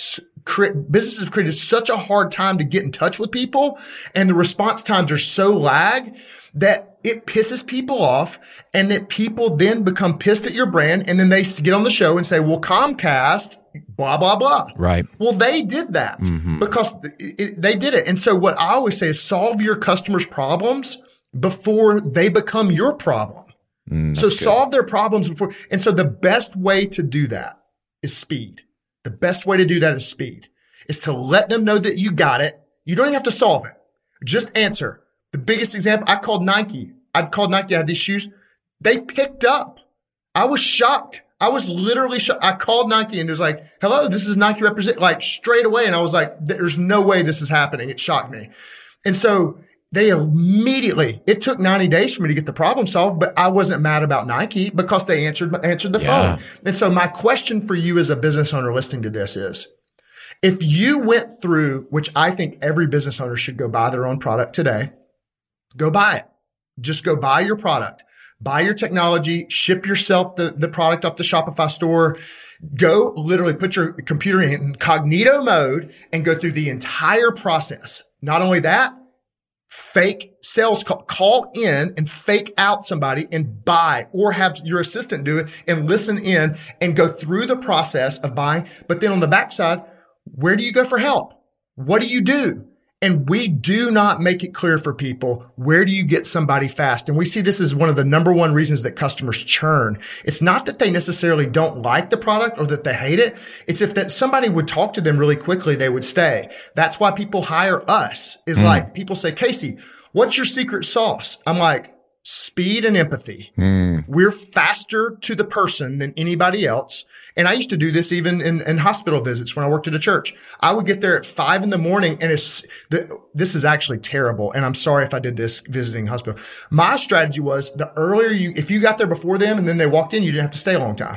businesses have created such a hard time to get in touch with people, and the response times are so lag that it pisses people off, and that people then become pissed at your brand, and then they get on the show and say, well, Comcast, blah, blah, blah.
Right.
Well, they did that because they did it. And so what I always say is solve your customers' problems before they become your problem. So solve their problems before. And so the best way to do that is speed. The best way to do that is speed, is to let them know that you got it. You don't even have to solve it. Just answer. The biggest example, I called Nike. I had these shoes. They picked up. I was shocked. I was literally shocked. I called Nike and it was like, hello, this is Nike represent, like straight away. And I was like, there's no way this is happening. It shocked me. And so they immediately, it took 90 days for me to get the problem solved, but I wasn't mad about Nike because they answered the phone. And so my question for you as a business owner listening to this is, if you went through, which I think every business owner should go buy their own product today, go buy it. Just go buy your product, buy your technology, ship yourself the product off the Shopify store. Go literally put your computer in incognito mode and go through the entire process. Not only that, fake sales call in and fake out somebody and buy, or have your assistant do it and listen in and go through the process of buying. But then on the backside, where do you go for help? What do you do? And we do not make it clear for people, where do you get somebody fast? And we see this as one of the number one reasons that customers churn. It's not that they necessarily don't like the product or that they hate it. It's if that somebody would talk to them really quickly, they would stay. That's why people hire us, is like people say, Casey, what's your secret sauce? I'm like, speed and empathy. We're faster to the person than anybody else. And I used to do this even in hospital visits when I worked at a church. I would get there at 5 a.m. and this is actually terrible. And I'm sorry if I did this visiting hospital. My strategy was, the earlier if you got there before them and then they walked in, you didn't have to stay a long time.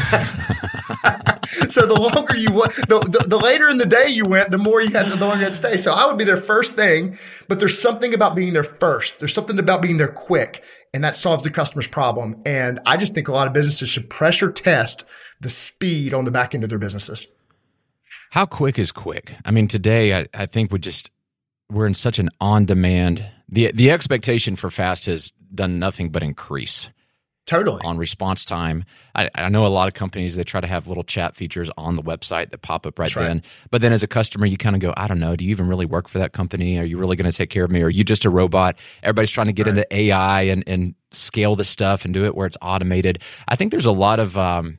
So the longer you went, the later in the day you went, the longer you had to stay. So I would be there first thing, but there's something about being there first. There's something about being there quick, and that solves the customer's problem. And I just think a lot of businesses should pressure test the speed on the back end of their businesses.
How quick is quick? I mean, today I think we're in such an on-demand. The expectation for fast has done nothing but increase.
Totally.
On response time. I know a lot of companies, they try to have little chat features on the website that pop up right then. But then as a customer, you kind of go, I don't know, do you even really work for that company? Are you really going to take care of me? Or are you just a robot? Everybody's trying to get into AI and scale this stuff and do it where it's automated. I think there's a lot of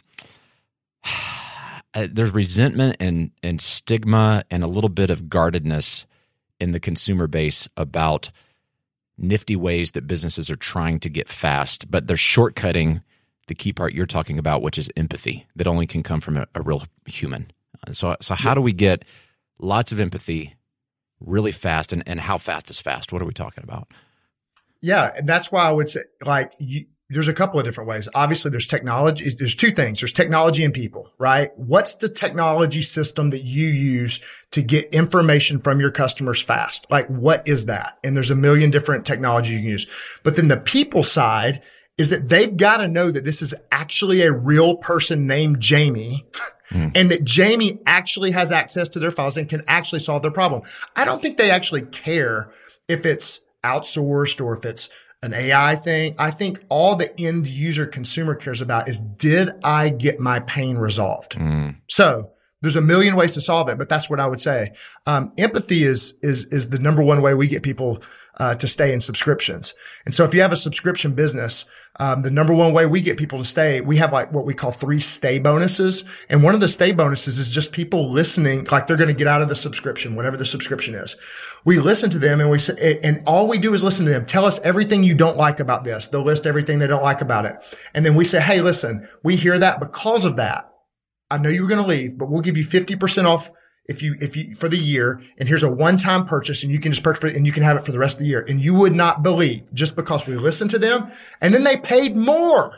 there's resentment and stigma and a little bit of guardedness in the consumer base about nifty ways that businesses are trying to get fast, but they're shortcutting the key part you're talking about, which is empathy that only can come from a real human. So how do we get lots of empathy really fast, and how fast is fast? What are we talking about?
Yeah. And that's why I would say, there's a couple of different ways. Obviously, there's technology. There's two things. There's technology and people, right? What's the technology system that you use to get information from your customers fast? Like, what is that? And there's a million different technologies you can use. But then the people side is that they've got to know that this is actually a real person named Jamie and that Jamie actually has access to their files and can actually solve their problem. I don't think they actually care if it's outsourced or if it's an AI thing. I think all the end user consumer cares about is, did I get my pain resolved? So there's a million ways to solve it, but that's what I would say. Empathy is the number one way we get people to stay in subscriptions. And so if you have a subscription business, the number one way we get people to stay, we have like what we call 3 stay bonuses. And one of the stay bonuses is just people listening, like they're going to get out of the subscription, whatever the subscription is. We listen to them and we say, and all we do is listen to them. Tell us everything you don't like about this. They'll list everything they don't like about it. And then we say, hey, listen, we hear that because of that. I know you were going to leave, but we'll give you 50% off if you for the year. And here's a one-time purchase, and you can just purchase it and you can have it for the rest of the year. And you would not believe, just because we listened to them, and then they paid more.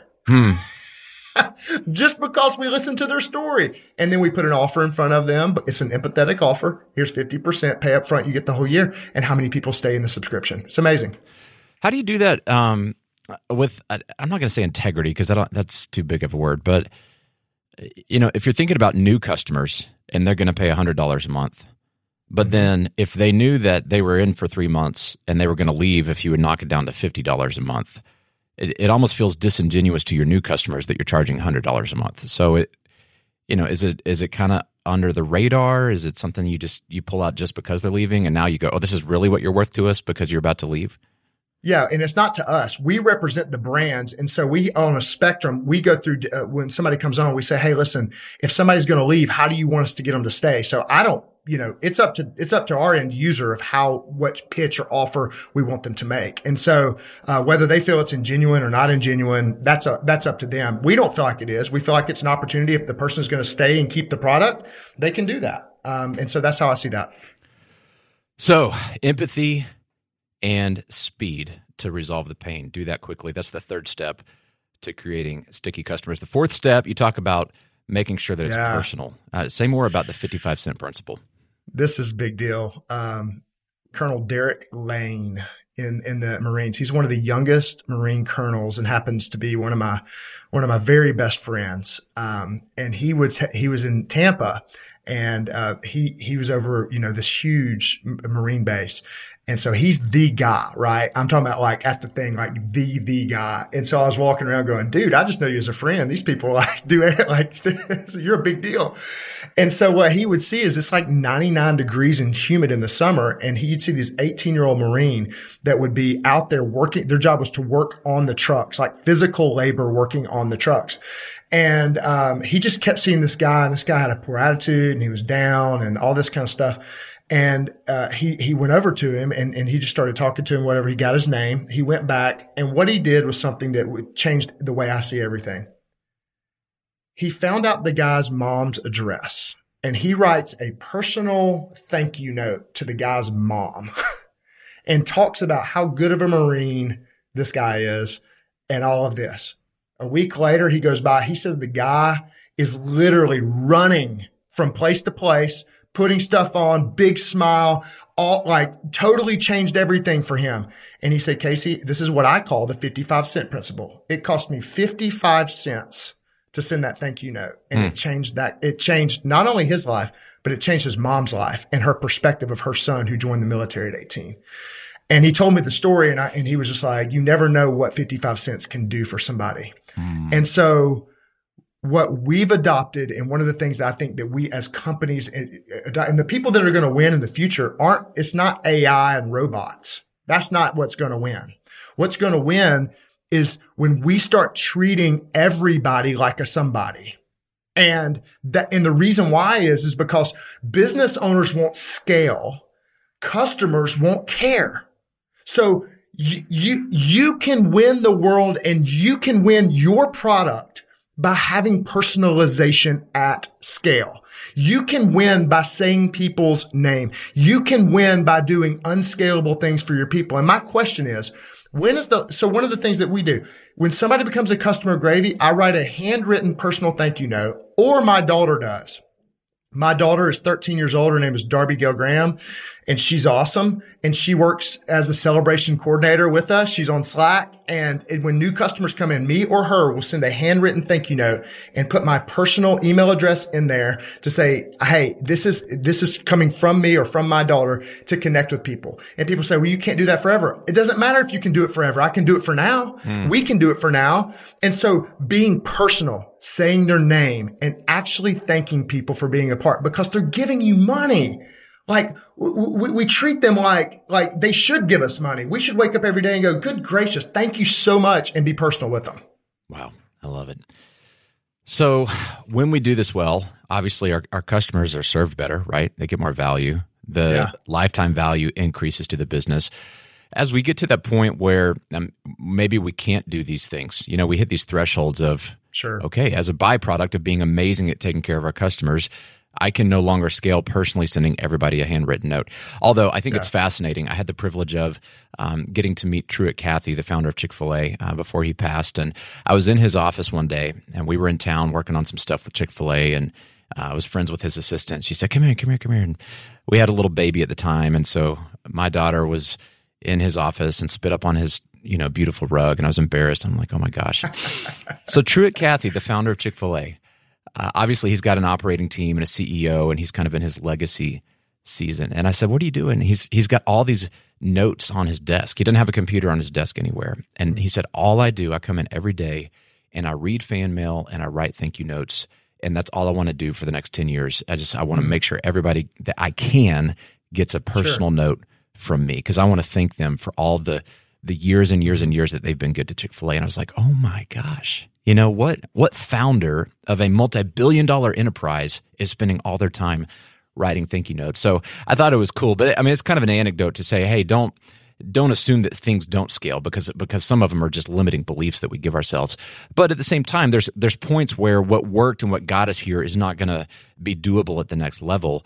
Just because we listened to their story. And then we put an offer in front of them, but it's an empathetic offer. Here's 50%, pay up front, you get the whole year. And how many people stay in the subscription? It's amazing.
How do you do that with, I'm not going to say integrity because that's too big of a word, but if you're thinking about new customers and they're going to pay $100 a month. But then if they knew that they were in for 3 months and they were going to leave if you would knock it down to $50 a month, it almost feels disingenuous to your new customers that you're charging $100 a month. So is it kind of under the radar? Is it something you pull out just because they're leaving, and now you go, oh, this is really what you're worth to us because you're about to leave?
Yeah, and it's not to us. We represent the brands. And so we, on a spectrum, we go through, when somebody comes on, we say, hey, listen, if somebody's going to leave, how do you want us to get them to stay? So I don't, it's up to our end user of what pitch or offer we want them to make. And so, whether they feel it's ingenuine or not ingenuine, that's up to them. We don't feel like it is. We feel like it's an opportunity. If the person is going to stay and keep the product, they can do that. And so that's how I see that.
So empathy and speed to resolve the pain. Do that quickly. That's the third step to creating sticky customers. The fourth step, you talk about making sure that it's personal. Say more about the 55-cent principle.
This is a big deal. Colonel Derek Lane in the Marines. He's one of the youngest Marine colonels and happens to be one of my very best friends. And he was in Tampa, and he was over this huge Marine base. And so he's the guy, right? I'm talking about like at the thing, like the guy. And so I was walking around going, dude, I just know you as a friend. These people like do it like this. You're a big deal. And so what he would see is it's like 99 degrees and humid in the summer. And he'd see this 18-year-old Marine that would be out there working. Their job was to work on the trucks, like physical labor working on the trucks. And he just kept seeing this guy, and this guy had a poor attitude and he was down and all this kind of stuff. And he went over to him and he just started talking to him, whatever. He got his name. He went back, and what he did was something that changed the way I see everything. He found out the guy's mom's address, and he writes a personal thank you note to the guy's mom and talks about how good of a Marine this guy is and all of this. A week later, he goes by. He says the guy is literally running from place to place, putting stuff on, big smile, all like totally changed everything for him. And he said, Casey, this is what I call the 55-cent principle. It cost me 55 cents to send that thank you note. And it changed not only his life, but it changed his mom's life and her perspective of her son who joined the military at 18. And he told me the story, and he was just like, you never know what 55 cents can do for somebody. And so what we've adopted, and one of the things that I think that we as companies and the people that are going to win in the future it's not AI and robots. That's not what's going to win. What's going to win is when we start treating everybody like a somebody. And the reason why is because business owners won't scale. Customers won't care. So you can win the world, and you can win your product by having personalization at scale. You can win by saying people's name. You can win by doing unscalable things for your people. And my question is, one of the things that we do, when somebody becomes a customer of Gravy, I write a handwritten personal thank you note, or my daughter does. My daughter is 13 years old. Her name is Darby Gail Graham, and she's awesome. And she works as a celebration coordinator with us. She's on Slack. And when new customers come in, me or her will send a handwritten thank you note and put my personal email address in there to say, hey, this is coming from me or from my daughter to connect with people. And people say, well, you can't do that forever. It doesn't matter if you can do it forever. I can do it for now. We can do it for now. And so being personal, saying their name, and actually thanking people for being a part, because they're giving you money. Like we treat them like they should give us money. We should wake up every day and go, good gracious, thank you so much, and be personal with them.
Wow. I love it. So when we do this well, obviously our customers are served better, right? They get more value. The lifetime value increases to the business. As we get to that point where maybe we can't do these things, we hit these thresholds of, okay, as a byproduct of being amazing at taking care of our customers, I can no longer scale personally sending everybody a handwritten note. Although I think it's fascinating. I had the privilege of getting to meet Truett Cathy, the founder of Chick-fil-A, before he passed. And I was in his office one day, and we were in town working on some stuff with Chick-fil-A, and I was friends with his assistant. She said, come here. And we had a little baby at the time, and so my daughter was in his office and spit up on his beautiful rug, and I was embarrassed. I'm like, oh my gosh. So Truett Cathy, the founder of Chick-fil-A, obviously he's got an operating team and a CEO, and he's kind of in his legacy season. And I said, what are you doing? He's got all these notes on his desk. He doesn't have a computer on his desk anywhere. And he said, I come in every day and I read fan mail and I write thank you notes. And that's all I want to do for the next 10 years. I want to make sure everybody that I can gets a personal note from me, because I want to thank them for all the years and years and years that they've been good to Chick-fil-A. And I was like, oh my gosh, you know what founder of a multi-billion-dollar enterprise is spending all their time writing thank you notes? So I thought it was cool. But I mean, it's kind of an anecdote to say, hey, don't assume that things don't scale, because some of them are just limiting beliefs that we give ourselves. But at the same time, there's points where what worked and what got us here is not going to be doable at the next level.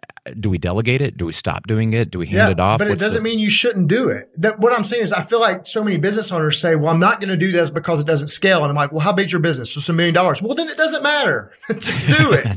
Do we delegate it? Do we stop doing it? Do we hand it off?
But it doesn't mean you shouldn't do it. What I'm saying is, I feel like so many business owners say, well, I'm not going to do this because it doesn't scale. And I'm like, well, how big's your business? Just $1 million. Well, then it doesn't matter. Just do it.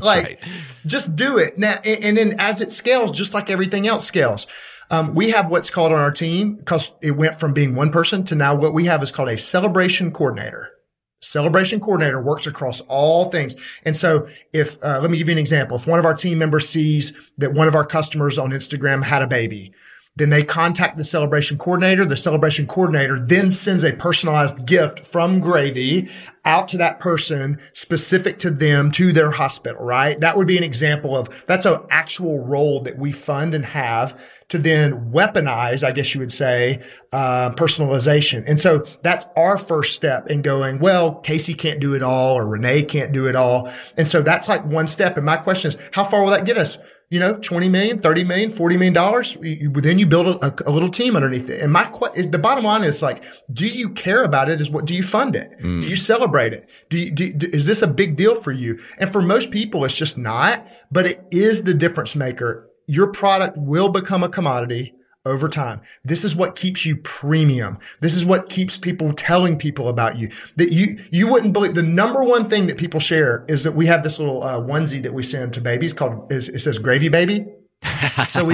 Just do it. Now, and then as it scales, just like everything else scales. We have what's called on our team, because it went from being one person to now what we have is called a celebration coordinator. Celebration coordinator works across all things. And so let me give you an example. If one of our team members sees that one of our customers on Instagram had a baby, then they contact the celebration coordinator. The celebration coordinator then sends a personalized gift from Gravy out to that person, specific to them, to their hospital, right? That would be an example of, that's an actual role that we fund and have to then weaponize, I guess you would say, personalization. And so that's our first step in going, well, Casey can't do it all, or Renee can't do it all. And so that's like one step. And my question is, how far will that get us? $20 million, $30 million, $40 million. Then you build a little team underneath it. And the bottom line is, like, do you care about it? Do you fund it? Do you celebrate it? Is this a big deal for you? And for most people, it's just not, but it is the difference maker. Your product will become a commodity over time. This is what keeps you premium. This is what keeps people telling people about you, that you wouldn't believe. The number one thing that people share is that we have this little onesie that we send to babies it says Gravy Baby. So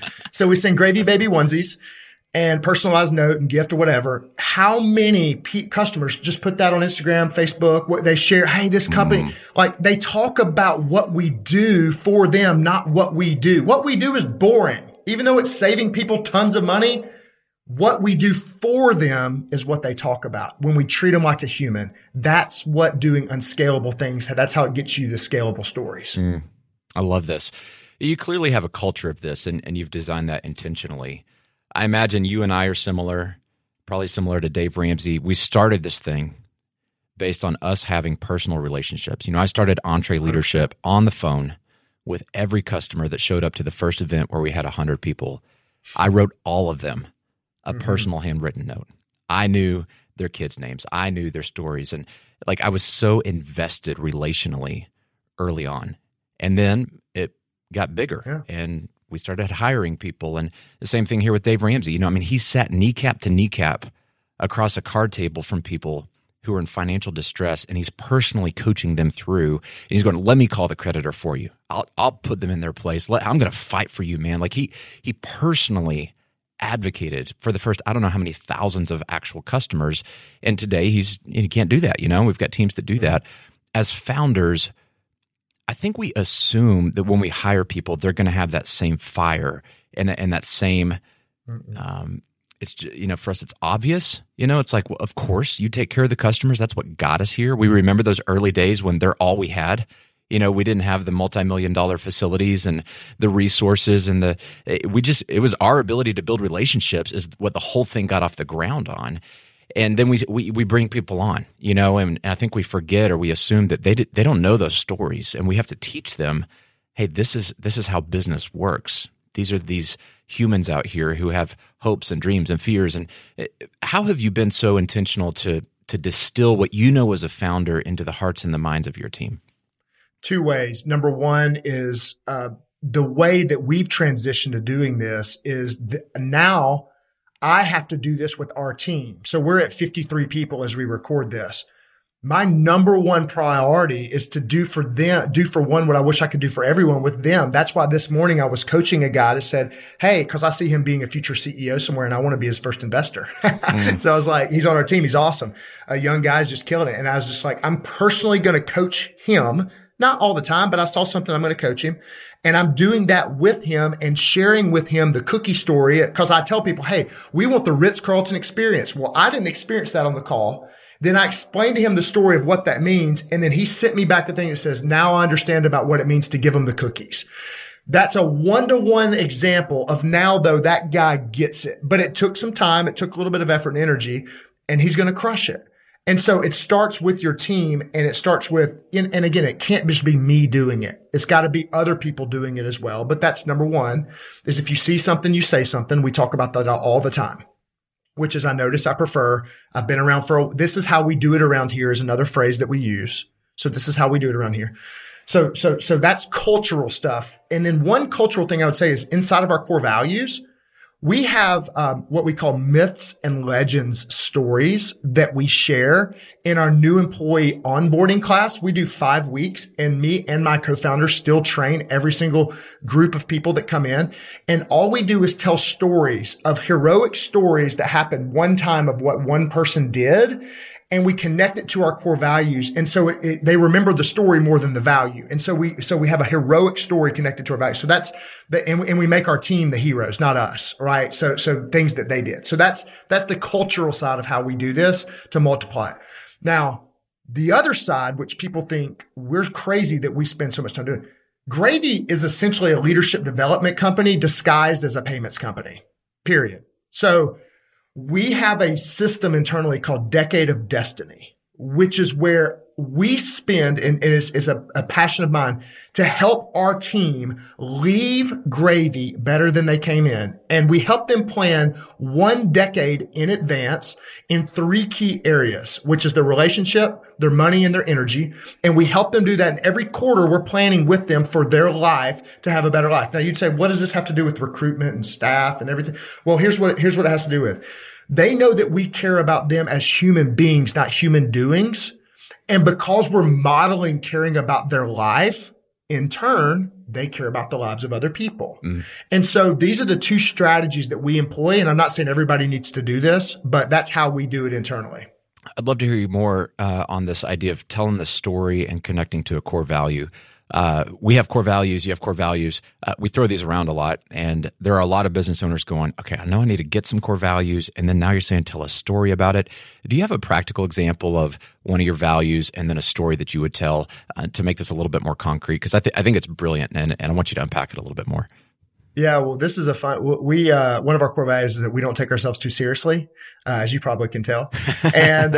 we send Gravy Baby onesies and personalized note and gift or whatever. How many customers just put that on Instagram, Facebook, what they share? Hey, this company, like, they talk about what we do for them, not what we do. What we do is boring. Even though it's saving people tons of money, what we do for them is what they talk about. When we treat them like a human, that's what doing unscalable things, that's how it gets you the scalable stories.
I love this. You clearly have a culture of this, and you've designed that intentionally. I imagine you and I are similar, probably similar to Dave Ramsey. We started this thing based on us having personal relationships. I started Entre Leadership on the phone with every customer that showed up to the first event where we had 100 people. I wrote all of them a personal handwritten note. I knew their kids' names. I knew their stories. And I was so invested relationally early on. And then it got bigger and we started hiring people. And the same thing here with Dave Ramsey. He sat kneecap to kneecap across a card table from people who are in financial distress, and he's personally coaching them through. And he's going, let me call the creditor for you. I'll put them in their place. I'm going to fight for you, man. He personally advocated for the first, I don't know how many thousands of actual customers. And today he can't do that. We've got teams that do that. As founders, I think we assume that when we hire people, they're going to have that same fire and that same, it's, for us, it's obvious, it's like, well, of course you take care of the customers. That's what got us here. We remember those early days when they're all we had. We didn't have the multi-million-dollar facilities and the resources and it was our ability to build relationships is what the whole thing got off the ground on. And then we bring people on, and I think we forget or we assume that they don't know those stories, and we have to teach them, hey, this is how business works. These are these humans out here who have hopes and dreams and fears. And how have you been so intentional to distill what you know as a founder into the hearts and the minds of your team?
Two ways. Number one is the way that we've transitioned to doing this is now I have to do this with our team. So we're at 53 people as we record this. My number one priority is to do for one what I wish I could do for everyone with them. That's why this morning I was coaching a guy that said, hey, because I see him being a future CEO somewhere and I want to be his first investor. So I was like, he's on our team. He's awesome. A young guy's just killing it. And I was just like, I'm personally going to coach him Not all the time, but I saw something, I'm going to coach him. And I'm doing that with him and sharing with him the cookie story, because I tell people, hey, we want the Ritz-Carlton experience. Well, I didn't experience that on the call. Then I explained to him the story of what that means. And then he sent me back the thing that says, now I understand about what it means to give him the cookies. That's a one-to-one example of now, though, that guy gets it. But it took some time. It took a little bit of effort and energy, and he's going to crush it. And so it starts with your team, and it starts with, and again, it can't just be me doing it. It's got to be other people doing it as well. But that's number one, is if you see something, you say something. We talk about that all the time, which is I notice I prefer. I've been around this is how we do it around here is another phrase that we use. So this is how we do it around here. So that's cultural stuff. And then one cultural thing I would say is inside of our core values, we have what we call myths and legends stories that we share in our new employee onboarding class. We do 5 weeks, and me and my co-founder still train every single group of people that come in. And all we do is tell stories of heroic stories that happened one time of what one person did. And we connect it to our core values. And so they remember the story more than the value. And so we have a heroic story connected to our values. So that's and we make our team the heroes, not us, right? So things that they did. So that's the cultural side of how we do this to multiply it. Now, the other side, which people think we're crazy that we spend so much time doing, Gravy is essentially a leadership development company disguised as a payments company, period. So we have a system internally called Decade of Destiny, which is where we spend, and it is a passion of mine, to help our team leave Gravy better than they came in. And we help them plan 1 decade in advance in 3 key areas, which is their relationship, their money, and their energy. And we help them do that. And every quarter, we're planning with them for their life to have a better life. Now, you'd say, what does this have to do with recruitment and staff and everything? Well, here's what it has to do with. They know that we care about them as human beings, not human doings. And because we're modeling caring about their life, in turn, they care about the lives of other people. And so these are the 2 strategies that we employ. And I'm not saying everybody needs to do this, but that's how we do it internally.
I'd love to hear you more on this idea of telling the story and connecting to a core value. We have core values. You have core values. We throw these around a lot, and there are a lot of business owners going, okay, I know I need to get some core values. And then now you're saying tell a story about it. Do you have a practical example of one of your values and then a story that you would tell to make this a little bit more concrete? Because I think it's brilliant, and I want you to unpack it a little bit more.
Yeah, well, this is a fun. We one of our core values is that we don't take ourselves too seriously, as you probably can tell. And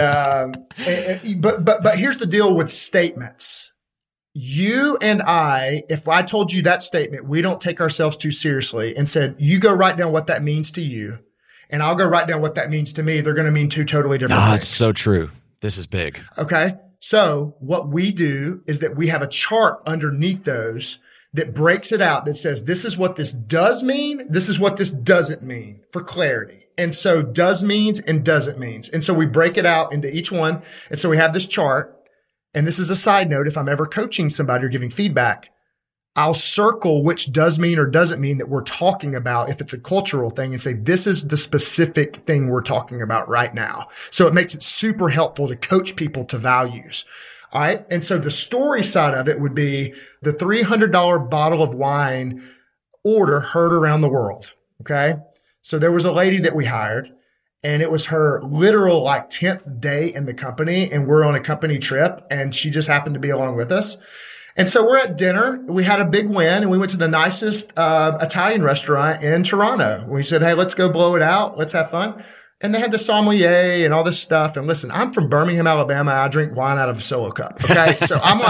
but here's the deal with statements. You and I, if I told you that statement, we don't take ourselves too seriously, and said, you go write down what that means to you, and I'll go write down what that means to me, they're going to mean 2 totally different things.
It's so true. This is big.
Okay. So what we do is that we have a chart underneath those that breaks it out that says, this is what this does mean. This is what this doesn't mean, for clarity. And so does means and doesn't means. And so we break it out into each one. And so we have this chart. And this is a side note. If I'm ever coaching somebody or giving feedback, I'll circle which does mean or doesn't mean that we're talking about if it's a cultural thing, and say, this is the specific thing we're talking about right now. So it makes it super helpful to coach people to values. All right. And so the story side of it would be the $300 bottle of wine order heard around the world. Okay. So there was a lady that we hired, and it was her literal 10th day in the company, and we're on a company trip, and she just happened to be along with us. And so we're at dinner. We had a big win, and we went to the nicest Italian restaurant in Toronto. We said, hey, let's go blow it out. Let's have fun. And they had the sommelier and all this stuff. And listen, I'm from Birmingham, Alabama. I drink wine out of a solo cup. Okay. So I'm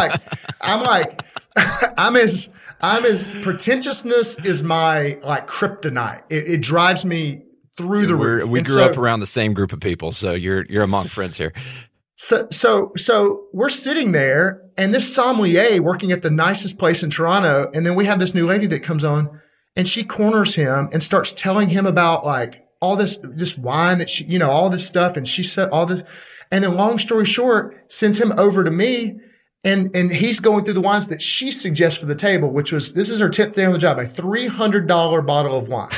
as pretentiousness is my kryptonite. It drives me through the roof.
We grew up around the same group of people. So you're among friends here.
So we're sitting there, and this sommelier working at the nicest place in Toronto. And then we have this new lady that comes on, and she corners him and starts telling him about all this wine that she, all this stuff. And she said all this. And then long story short, sends him over to me. And he's going through the wines that she suggests for the table, which was, this is her 10th day on the job, a $300 bottle of wine.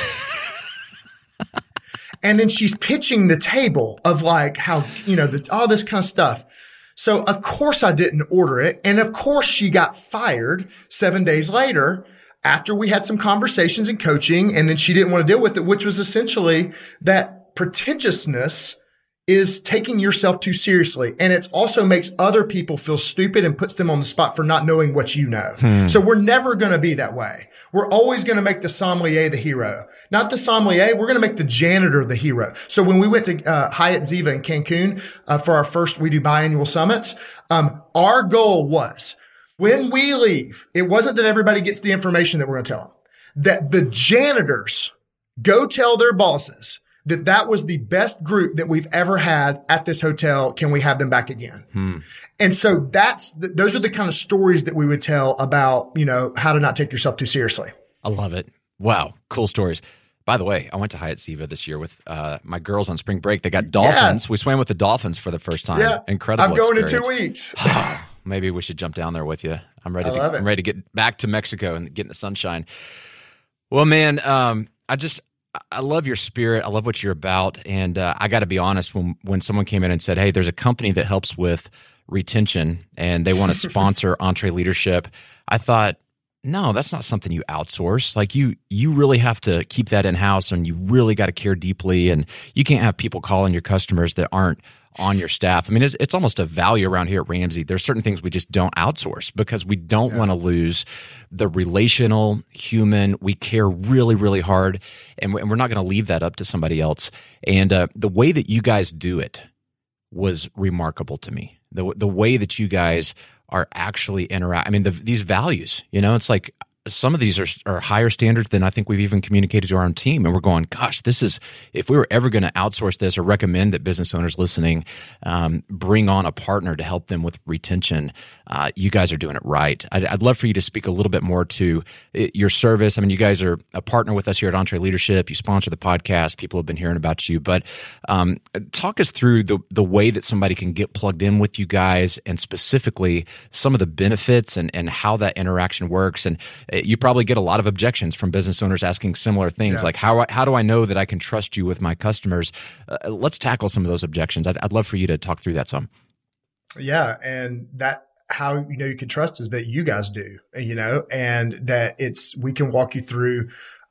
And then she's pitching the table of how, all this kind of stuff. So of course I didn't order it. And of course she got fired 7 days later after we had some conversations and coaching. And then she didn't want to deal with it, which was essentially that pretentiousness is taking yourself too seriously. And it also makes other people feel stupid and puts them on the spot for not knowing what you know. So we're never going to be that way. We're always going to make the sommelier the hero. Not the sommelier, we're going to make the janitor the hero. So when we went to Hyatt Ziva in Cancun for our first, we do biannual summits, our goal was when we leave, it wasn't that everybody gets the information that we're going to tell them, that the janitors go tell their bosses that was the best group that we've ever had at this hotel. Can we have them back again? And so those are the kind of stories that we would tell about, how to not take yourself too seriously.
I love it. Wow. Cool stories. By the way, I went to Hyatt Ziva this year with my girls on spring break. They got dolphins. Yes. We swam with the dolphins for the first time.
Yeah.
Incredible
I'm going
experience.
in 2 weeks.
Maybe we should jump down there with you. I'm ready to get back to Mexico and get in the sunshine. Well, man, I love your spirit. I love what you're about. And I got to be honest, when someone came in and said, hey, there's a company that helps with retention and they want to sponsor EntreLeadership, I thought, no, that's not something you outsource. Like you really have to keep that in-house, and you really got to care deeply, and you can't have people calling your customers that aren't on your staff. I mean, it's almost a value around here at Ramsey. There's certain things we just don't outsource because we don't want to lose the relational, human. We care really, really hard, and we're not going to leave that up to somebody else. And the way that you guys do it was remarkable to me. The way that you guys are actually interact. I mean, these values, it's like some of these are higher standards than I think we've even communicated to our own team. And we're going, gosh, if we were ever going to outsource this or recommend that business owners listening bring on a partner to help them with retention, you guys are doing it right. I'd love for you to speak a little bit more to your service. I mean, you guys are a partner with us here at EntreLeadership. You sponsor the podcast. People have been hearing about you. But talk us through the way that somebody can get plugged in with you guys, and specifically some of the benefits and how that interaction works. And you probably get a lot of objections from business owners asking similar things, like how do I know that I can trust you with my customers? Let's tackle some of those objections. I'd love for you to talk through that some.
Yeah, and that how you can trust is that you guys do, and that we can walk you through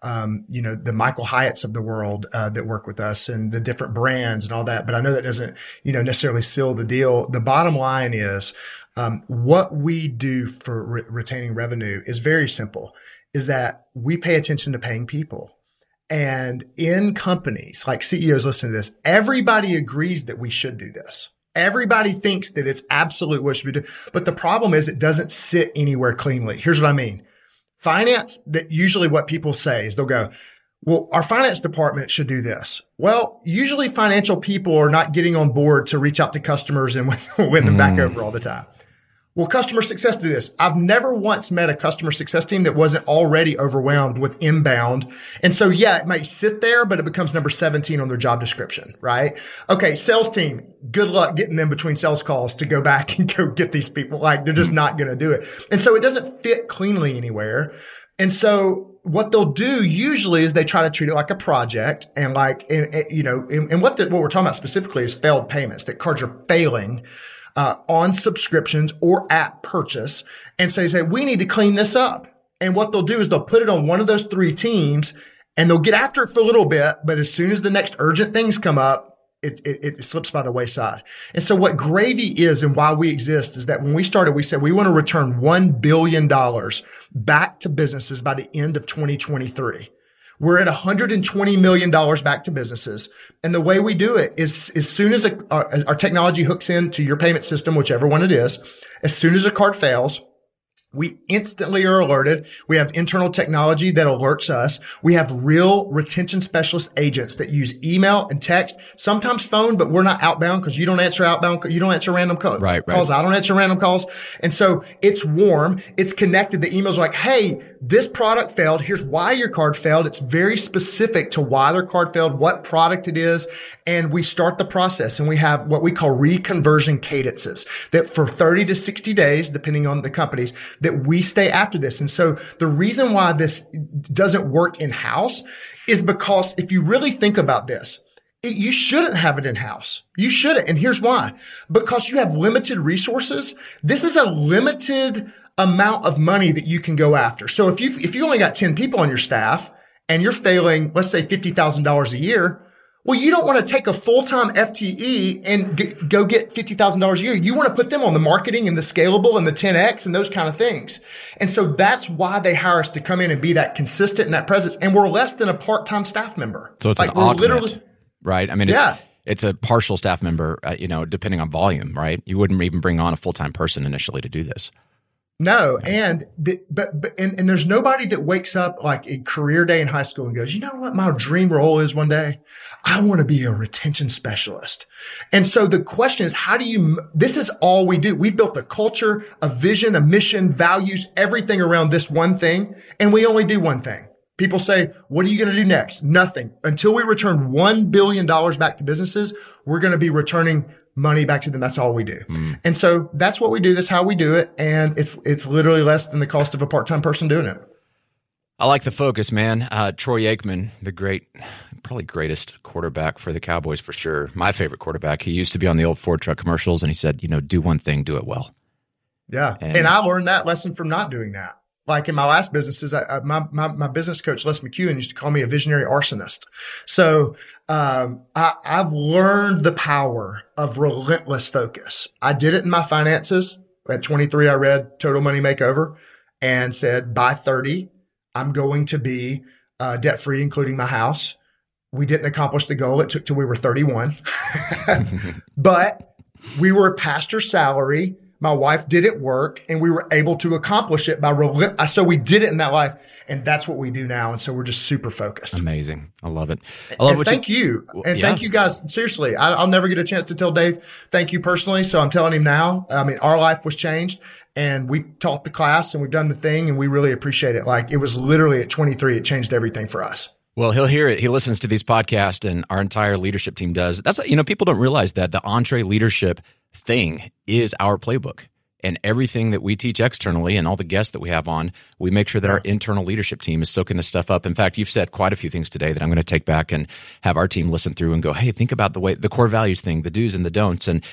the Michael Hyatts of the world that work with us and the different brands and all that. But I know that doesn't necessarily seal the deal. The bottom line is what we do for retaining revenue is very simple, is that we pay attention to paying people. And in companies, like CEOs listen to this, everybody agrees that we should do this. Everybody thinks that it's absolute what should we do. But the problem is it doesn't sit anywhere cleanly. Here's what I mean. Finance, that usually what people say is they'll go, well, our finance department should do this. Well, usually financial people are not getting on board to reach out to customers and win them back over all the time. Well, customer success do this. I've never once met a customer success team that wasn't already overwhelmed with inbound. And so, it might sit there, but it becomes number 17 on their job description, right? Okay, sales team, good luck getting them between sales calls to go back and go get these people. Like, they're just not going to do it. And so it doesn't fit cleanly anywhere. And so what they'll do usually is they try to treat it like a project, and what we're talking about specifically is failed payments, that cards are failing on subscriptions or at purchase, and say, we need to clean this up. And what they'll do is they'll put it on one of those three teams, and they'll get after it for a little bit. But as soon as the next urgent things come up, it slips by the wayside. And so what Gravy is and why we exist is that when we started, we said we want to return $1 billion back to businesses by the end of 2023. We're at $120 million back to businesses. And the way we do it is as soon as our technology hooks into your payment system, whichever one it is, as soon as a card fails, we instantly are alerted. We have internal technology that alerts us. We have real retention specialist agents that use email and text, sometimes phone, but we're not outbound because you don't answer outbound. You don't answer random calls.
Right.
I don't answer random calls. And so it's warm. It's connected. The email's like, hey, this product failed. Here's why your card failed. It's very specific to why their card failed, what product it is. And we start the process, and we have what we call reconversion cadences that for 30 to 60 days, depending on the companies, that we stay after this. And so the reason why this doesn't work in-house is because if you really think about this, You shouldn't have it in-house. You shouldn't. And here's why. Because you have limited resources. This is a limited amount of money that you can go after. So if you only got 10 people on your staff and you're failing, let's say $50,000 a year, well, you don't want to take a full-time FTE and go get $50,000 a year. You want to put them on the marketing and the scalable and the 10X and those kind of things. And so that's why they hire us to come in and be that consistent and that presence. And we're less than a part-time staff member.
So it's like an augment, right? I mean, it's a partial staff member, depending on volume, right? You wouldn't even bring on a full-time person initially to do this.
No. And there's nobody that wakes up like a career day in high school and goes, you know what my dream role is one day? I want to be a retention specialist. And so the question is, this is all we do. We've built a culture, a vision, a mission, values, everything around this one thing. And we only do one thing. People say, what are you going to do next? Nothing. Until we return $1 billion back to businesses, we're going to be returning money back to them. That's all we do. And so that's what we do. That's how we do it. And it's literally less than the cost of a part-time person doing it.
I like the focus, man. Troy Aikman, probably greatest quarterback for the Cowboys for sure. My favorite quarterback. He used to be on the old Ford truck commercials, and he said, do one thing, do it well.
Yeah. And I learned that lesson from not doing that. Like in my last businesses, my business coach, Les McEwen, used to call me a visionary arsonist. So, I've learned the power of relentless focus. I did it in my finances. At 23, I read Total Money Makeover and said, by 30, I'm going to be debt free, including my house. We didn't accomplish the goal. It took till we were 31, but we were pastor salary. My wife didn't work, and we were able to accomplish it so we did it in that life, and that's what we do now. And so we're just super focused.
Amazing. I love it.
Thank you. And thank you guys. Seriously, I'll never get a chance to tell Dave thank you personally. So I'm telling him now. I mean, our life was changed, and we taught the class and we've done the thing, and we really appreciate it. Like, it was literally at 23, it changed everything for us.
Well, he'll hear it. He listens to these podcasts, and our entire leadership team does. That's, people don't realize that the EntreLeadership thing is our playbook. And everything that we teach externally and all the guests that we have on, we make sure that our internal leadership team is soaking this stuff up. In fact, you've said quite a few things today that I'm going to take back and have our team listen through and go, hey, think about the core values thing, the do's and the don'ts. And,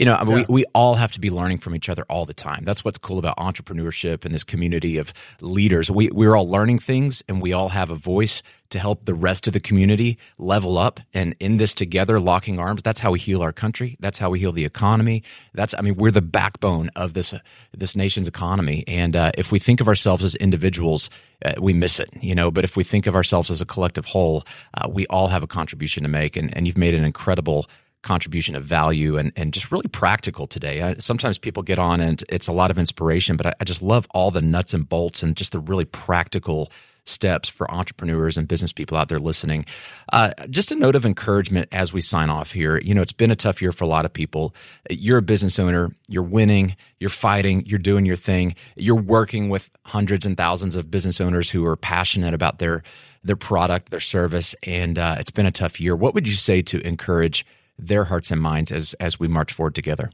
we all have to be learning from each other all the time. That's what's cool about entrepreneurship and this community of leaders. We're all learning things, and we all have a voice to help the rest of the community level up. And in this together, locking arms, that's how we heal our country. That's how we heal the economy. We're the backbone of this nation's economy. And if we think of ourselves as individuals, we miss it, But if we think of ourselves as a collective whole, we all have a contribution to make. And you've made an incredible contribution of value and just really practical today. Sometimes people get on and it's a lot of inspiration, but I just love all the nuts and bolts and just the really practical steps for entrepreneurs and business people out there listening. Just a note of encouragement as we sign off here. It's been a tough year for a lot of people. You're a business owner. You're winning. You're fighting. You're doing your thing. You're working with hundreds and thousands of business owners who are passionate about their product, their service, and it's been a tough year. What would you say to encourage their hearts and minds as we march forward together?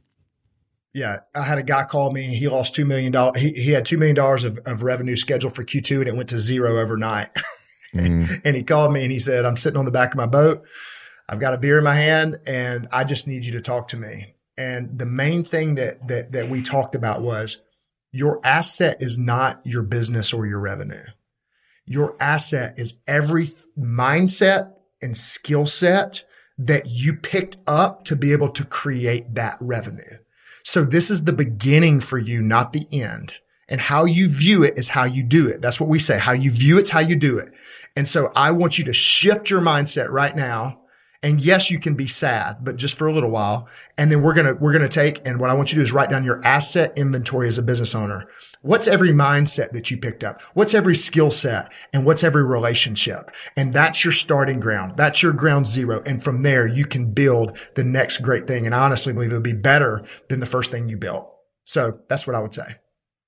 Yeah, I had a guy call me. He lost $2 million. He had $2 million of revenue scheduled for Q2, and it went to zero overnight. And he called me and he said, I'm sitting on the back of my boat. I've got a beer in my hand, and I just need you to talk to me. And the main thing that we talked about was your asset is not your business or your revenue. Your asset is every mindset and skill set that you picked up to be able to create that revenue. So this is the beginning for you, not the end. And how you view it is how you do it. That's what we say. How you view it's how you do it. And so I want you to shift your mindset right now. And yes, you can be sad, but just for a little while. And then we're going to take, and what I want you to do is write down your asset inventory as a business owner. What's every mindset that you picked up? What's every skill set? And what's every relationship? And that's your starting ground. That's your ground zero. And from there, you can build the next great thing. And I honestly believe it'll be better than the first thing you built. So that's what I would say.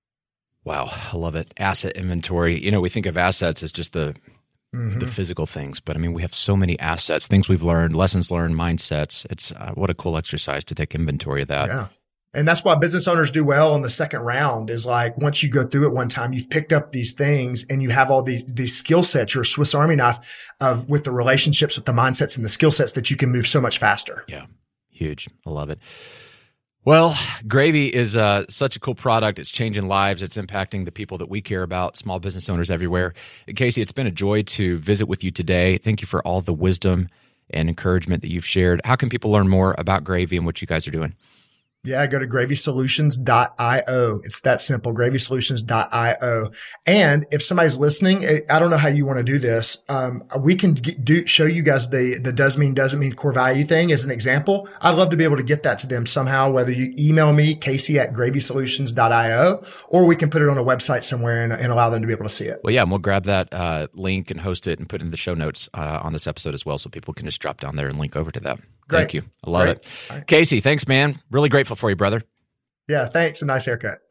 Wow. I love it. Asset inventory. We think of assets as just the physical things, but we have so many assets, things we've learned, lessons learned, mindsets. It's what a cool exercise to take inventory of that.
Yeah. And that's why business owners do well in the second round is like, once you go through it one time, you've picked up these things and you have all these skill sets. You're a Swiss Army knife with the relationships, with the mindsets and the skill sets that you can move so much faster.
Yeah. Huge. I love it. Well, Gravy is such a cool product. It's changing lives. It's impacting the people that we care about, small business owners everywhere. And Casey, it's been a joy to visit with you today. Thank you for all the wisdom and encouragement that you've shared. How can people learn more about Gravy and what you guys are doing?
Yeah, go to gravysolutions.io. It's that simple, gravysolutions.io. And if somebody's listening, I don't know how you want to do this. We can show you guys the doesn't mean core value thing as an example. I'd love to be able to get that to them somehow, whether you email me, Casey@gravysolutions.io, or we can put it on a website somewhere and allow them to be able to see it.
Well, yeah, and we'll grab that link and host it and put it in the show notes on this episode as well, so people can just drop down there and link over to that.
Great.
Thank you. I love it.
Right.
Casey, thanks, man. Really grateful for you, brother.
Yeah, thanks. A nice haircut.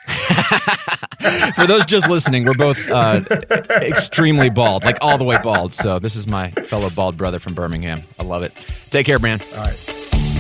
For those just listening, we're both extremely bald, like all the way bald. So this is my fellow bald brother from Birmingham. I love it. Take care, man.
All right.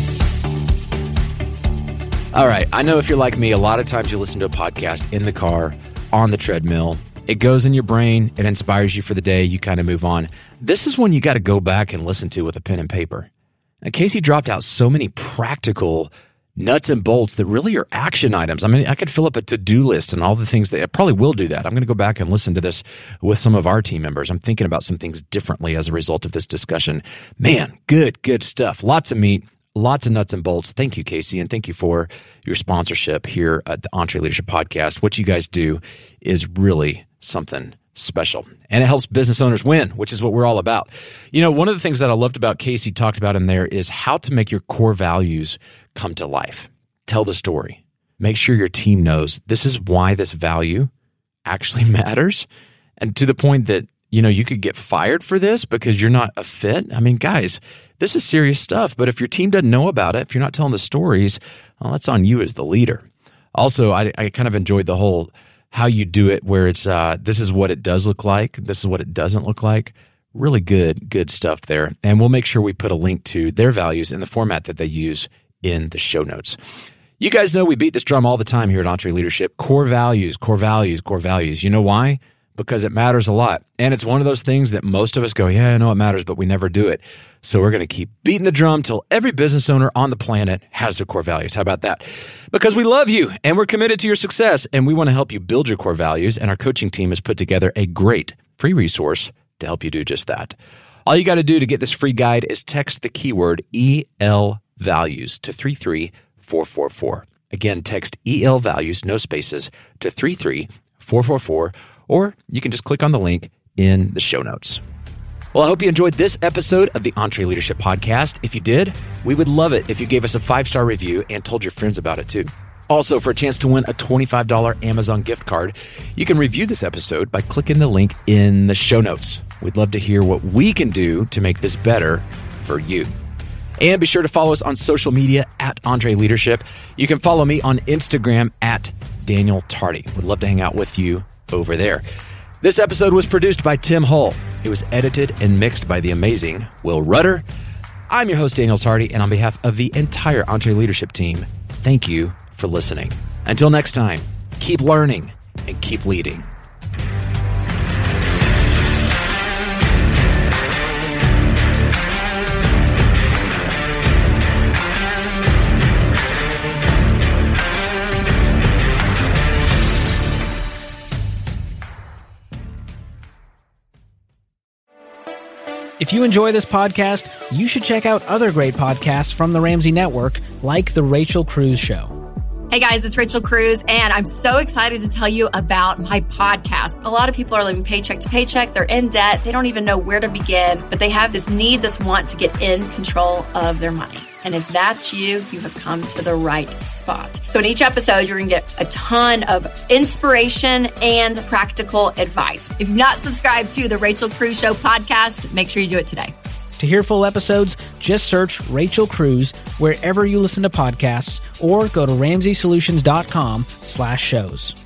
All right. I know if you're like me, a lot of times you listen to a podcast in the car, on the treadmill. It goes in your brain. It inspires you for the day. You kind of move on. This is one you got to go back and listen to with a pen and paper. Now, Casey dropped out so many practical nuts and bolts that really are action items. I mean, I could fill up a to-do list and all the things that I probably will do that. I'm going to go back and listen to this with some of our team members. I'm thinking about some things differently as a result of this discussion. Man, good stuff. Lots of meat, lots of nuts and bolts. Thank you, Casey, and thank you for your sponsorship here at the EntreLeadership Podcast. What you guys do is really something special, and it helps business owners win, which is what we're all about. You know, one of the things that I loved about Casey talked about in there is how to make your core values come to life. Tell the story. Make sure your team knows this is why this value actually matters, and to the point that, you know, you could get fired for this because you're not a fit. I mean, guys, this is serious stuff, but if your team doesn't know about it, if you're not telling the stories, well, that's on you as the leader. Also, I kind of enjoyed the whole how you do it, where it's this is what it does look like, this is what it doesn't look like. Really good stuff there. And we'll make sure we put a link to their values in the format that they use in the show notes. You guys know we beat this drum all the time here at EntreLeadership. Core values, core values, core values. You know why? Because it matters a lot. And it's one of those things that most of us go, yeah, I know it matters, but we never do it. So we're going to keep beating the drum till every business owner on the planet has their core values. How about that? Because we love you and we're committed to your success and we want to help you build your core values. And our coaching team has put together a great free resource to help you do just that. All you got to do to get this free guide is text the keyword EL values to 33444. Again, text EL values, no spaces, to 33444. Or you can just click on the link in the show notes. Well, I hope you enjoyed this episode of the EntreLeadership Podcast. If you did, we would love it if you gave us a 5-star review and told your friends about it too. Also, for a chance to win a $25 Amazon gift card, you can review this episode by clicking the link in the show notes. We'd love to hear what we can do to make this better for you. And be sure to follow us on social media at EntreLeadership. You can follow me on Instagram at Daniel Tardy. Would love to hang out with you over there. This episode was produced by Tim Hull. It was edited and mixed by the amazing Will Rudder. I'm your host, Daniel Tardy, and on behalf of the entire EntreLeadership team, thank you for listening. Until next time, keep learning and keep leading.
If you enjoy this podcast, you should check out other great podcasts from the Ramsey Network, like The Rachel Cruz Show.
Hey guys, it's Rachel Cruz, and I'm so excited to tell you about my podcast. A lot of people are living paycheck to paycheck. They're in debt. They don't even know where to begin, but they have this need, this want to get in control of their money. And if that's you, you have come to the right spot. So in each episode, you're going to get a ton of inspiration and practical advice. If you've not subscribed to the Rachel Cruz Show podcast, make sure you do it today.
To hear full episodes, just search Rachel Cruz wherever you listen to podcasts or go to RamseySolutions.com/shows.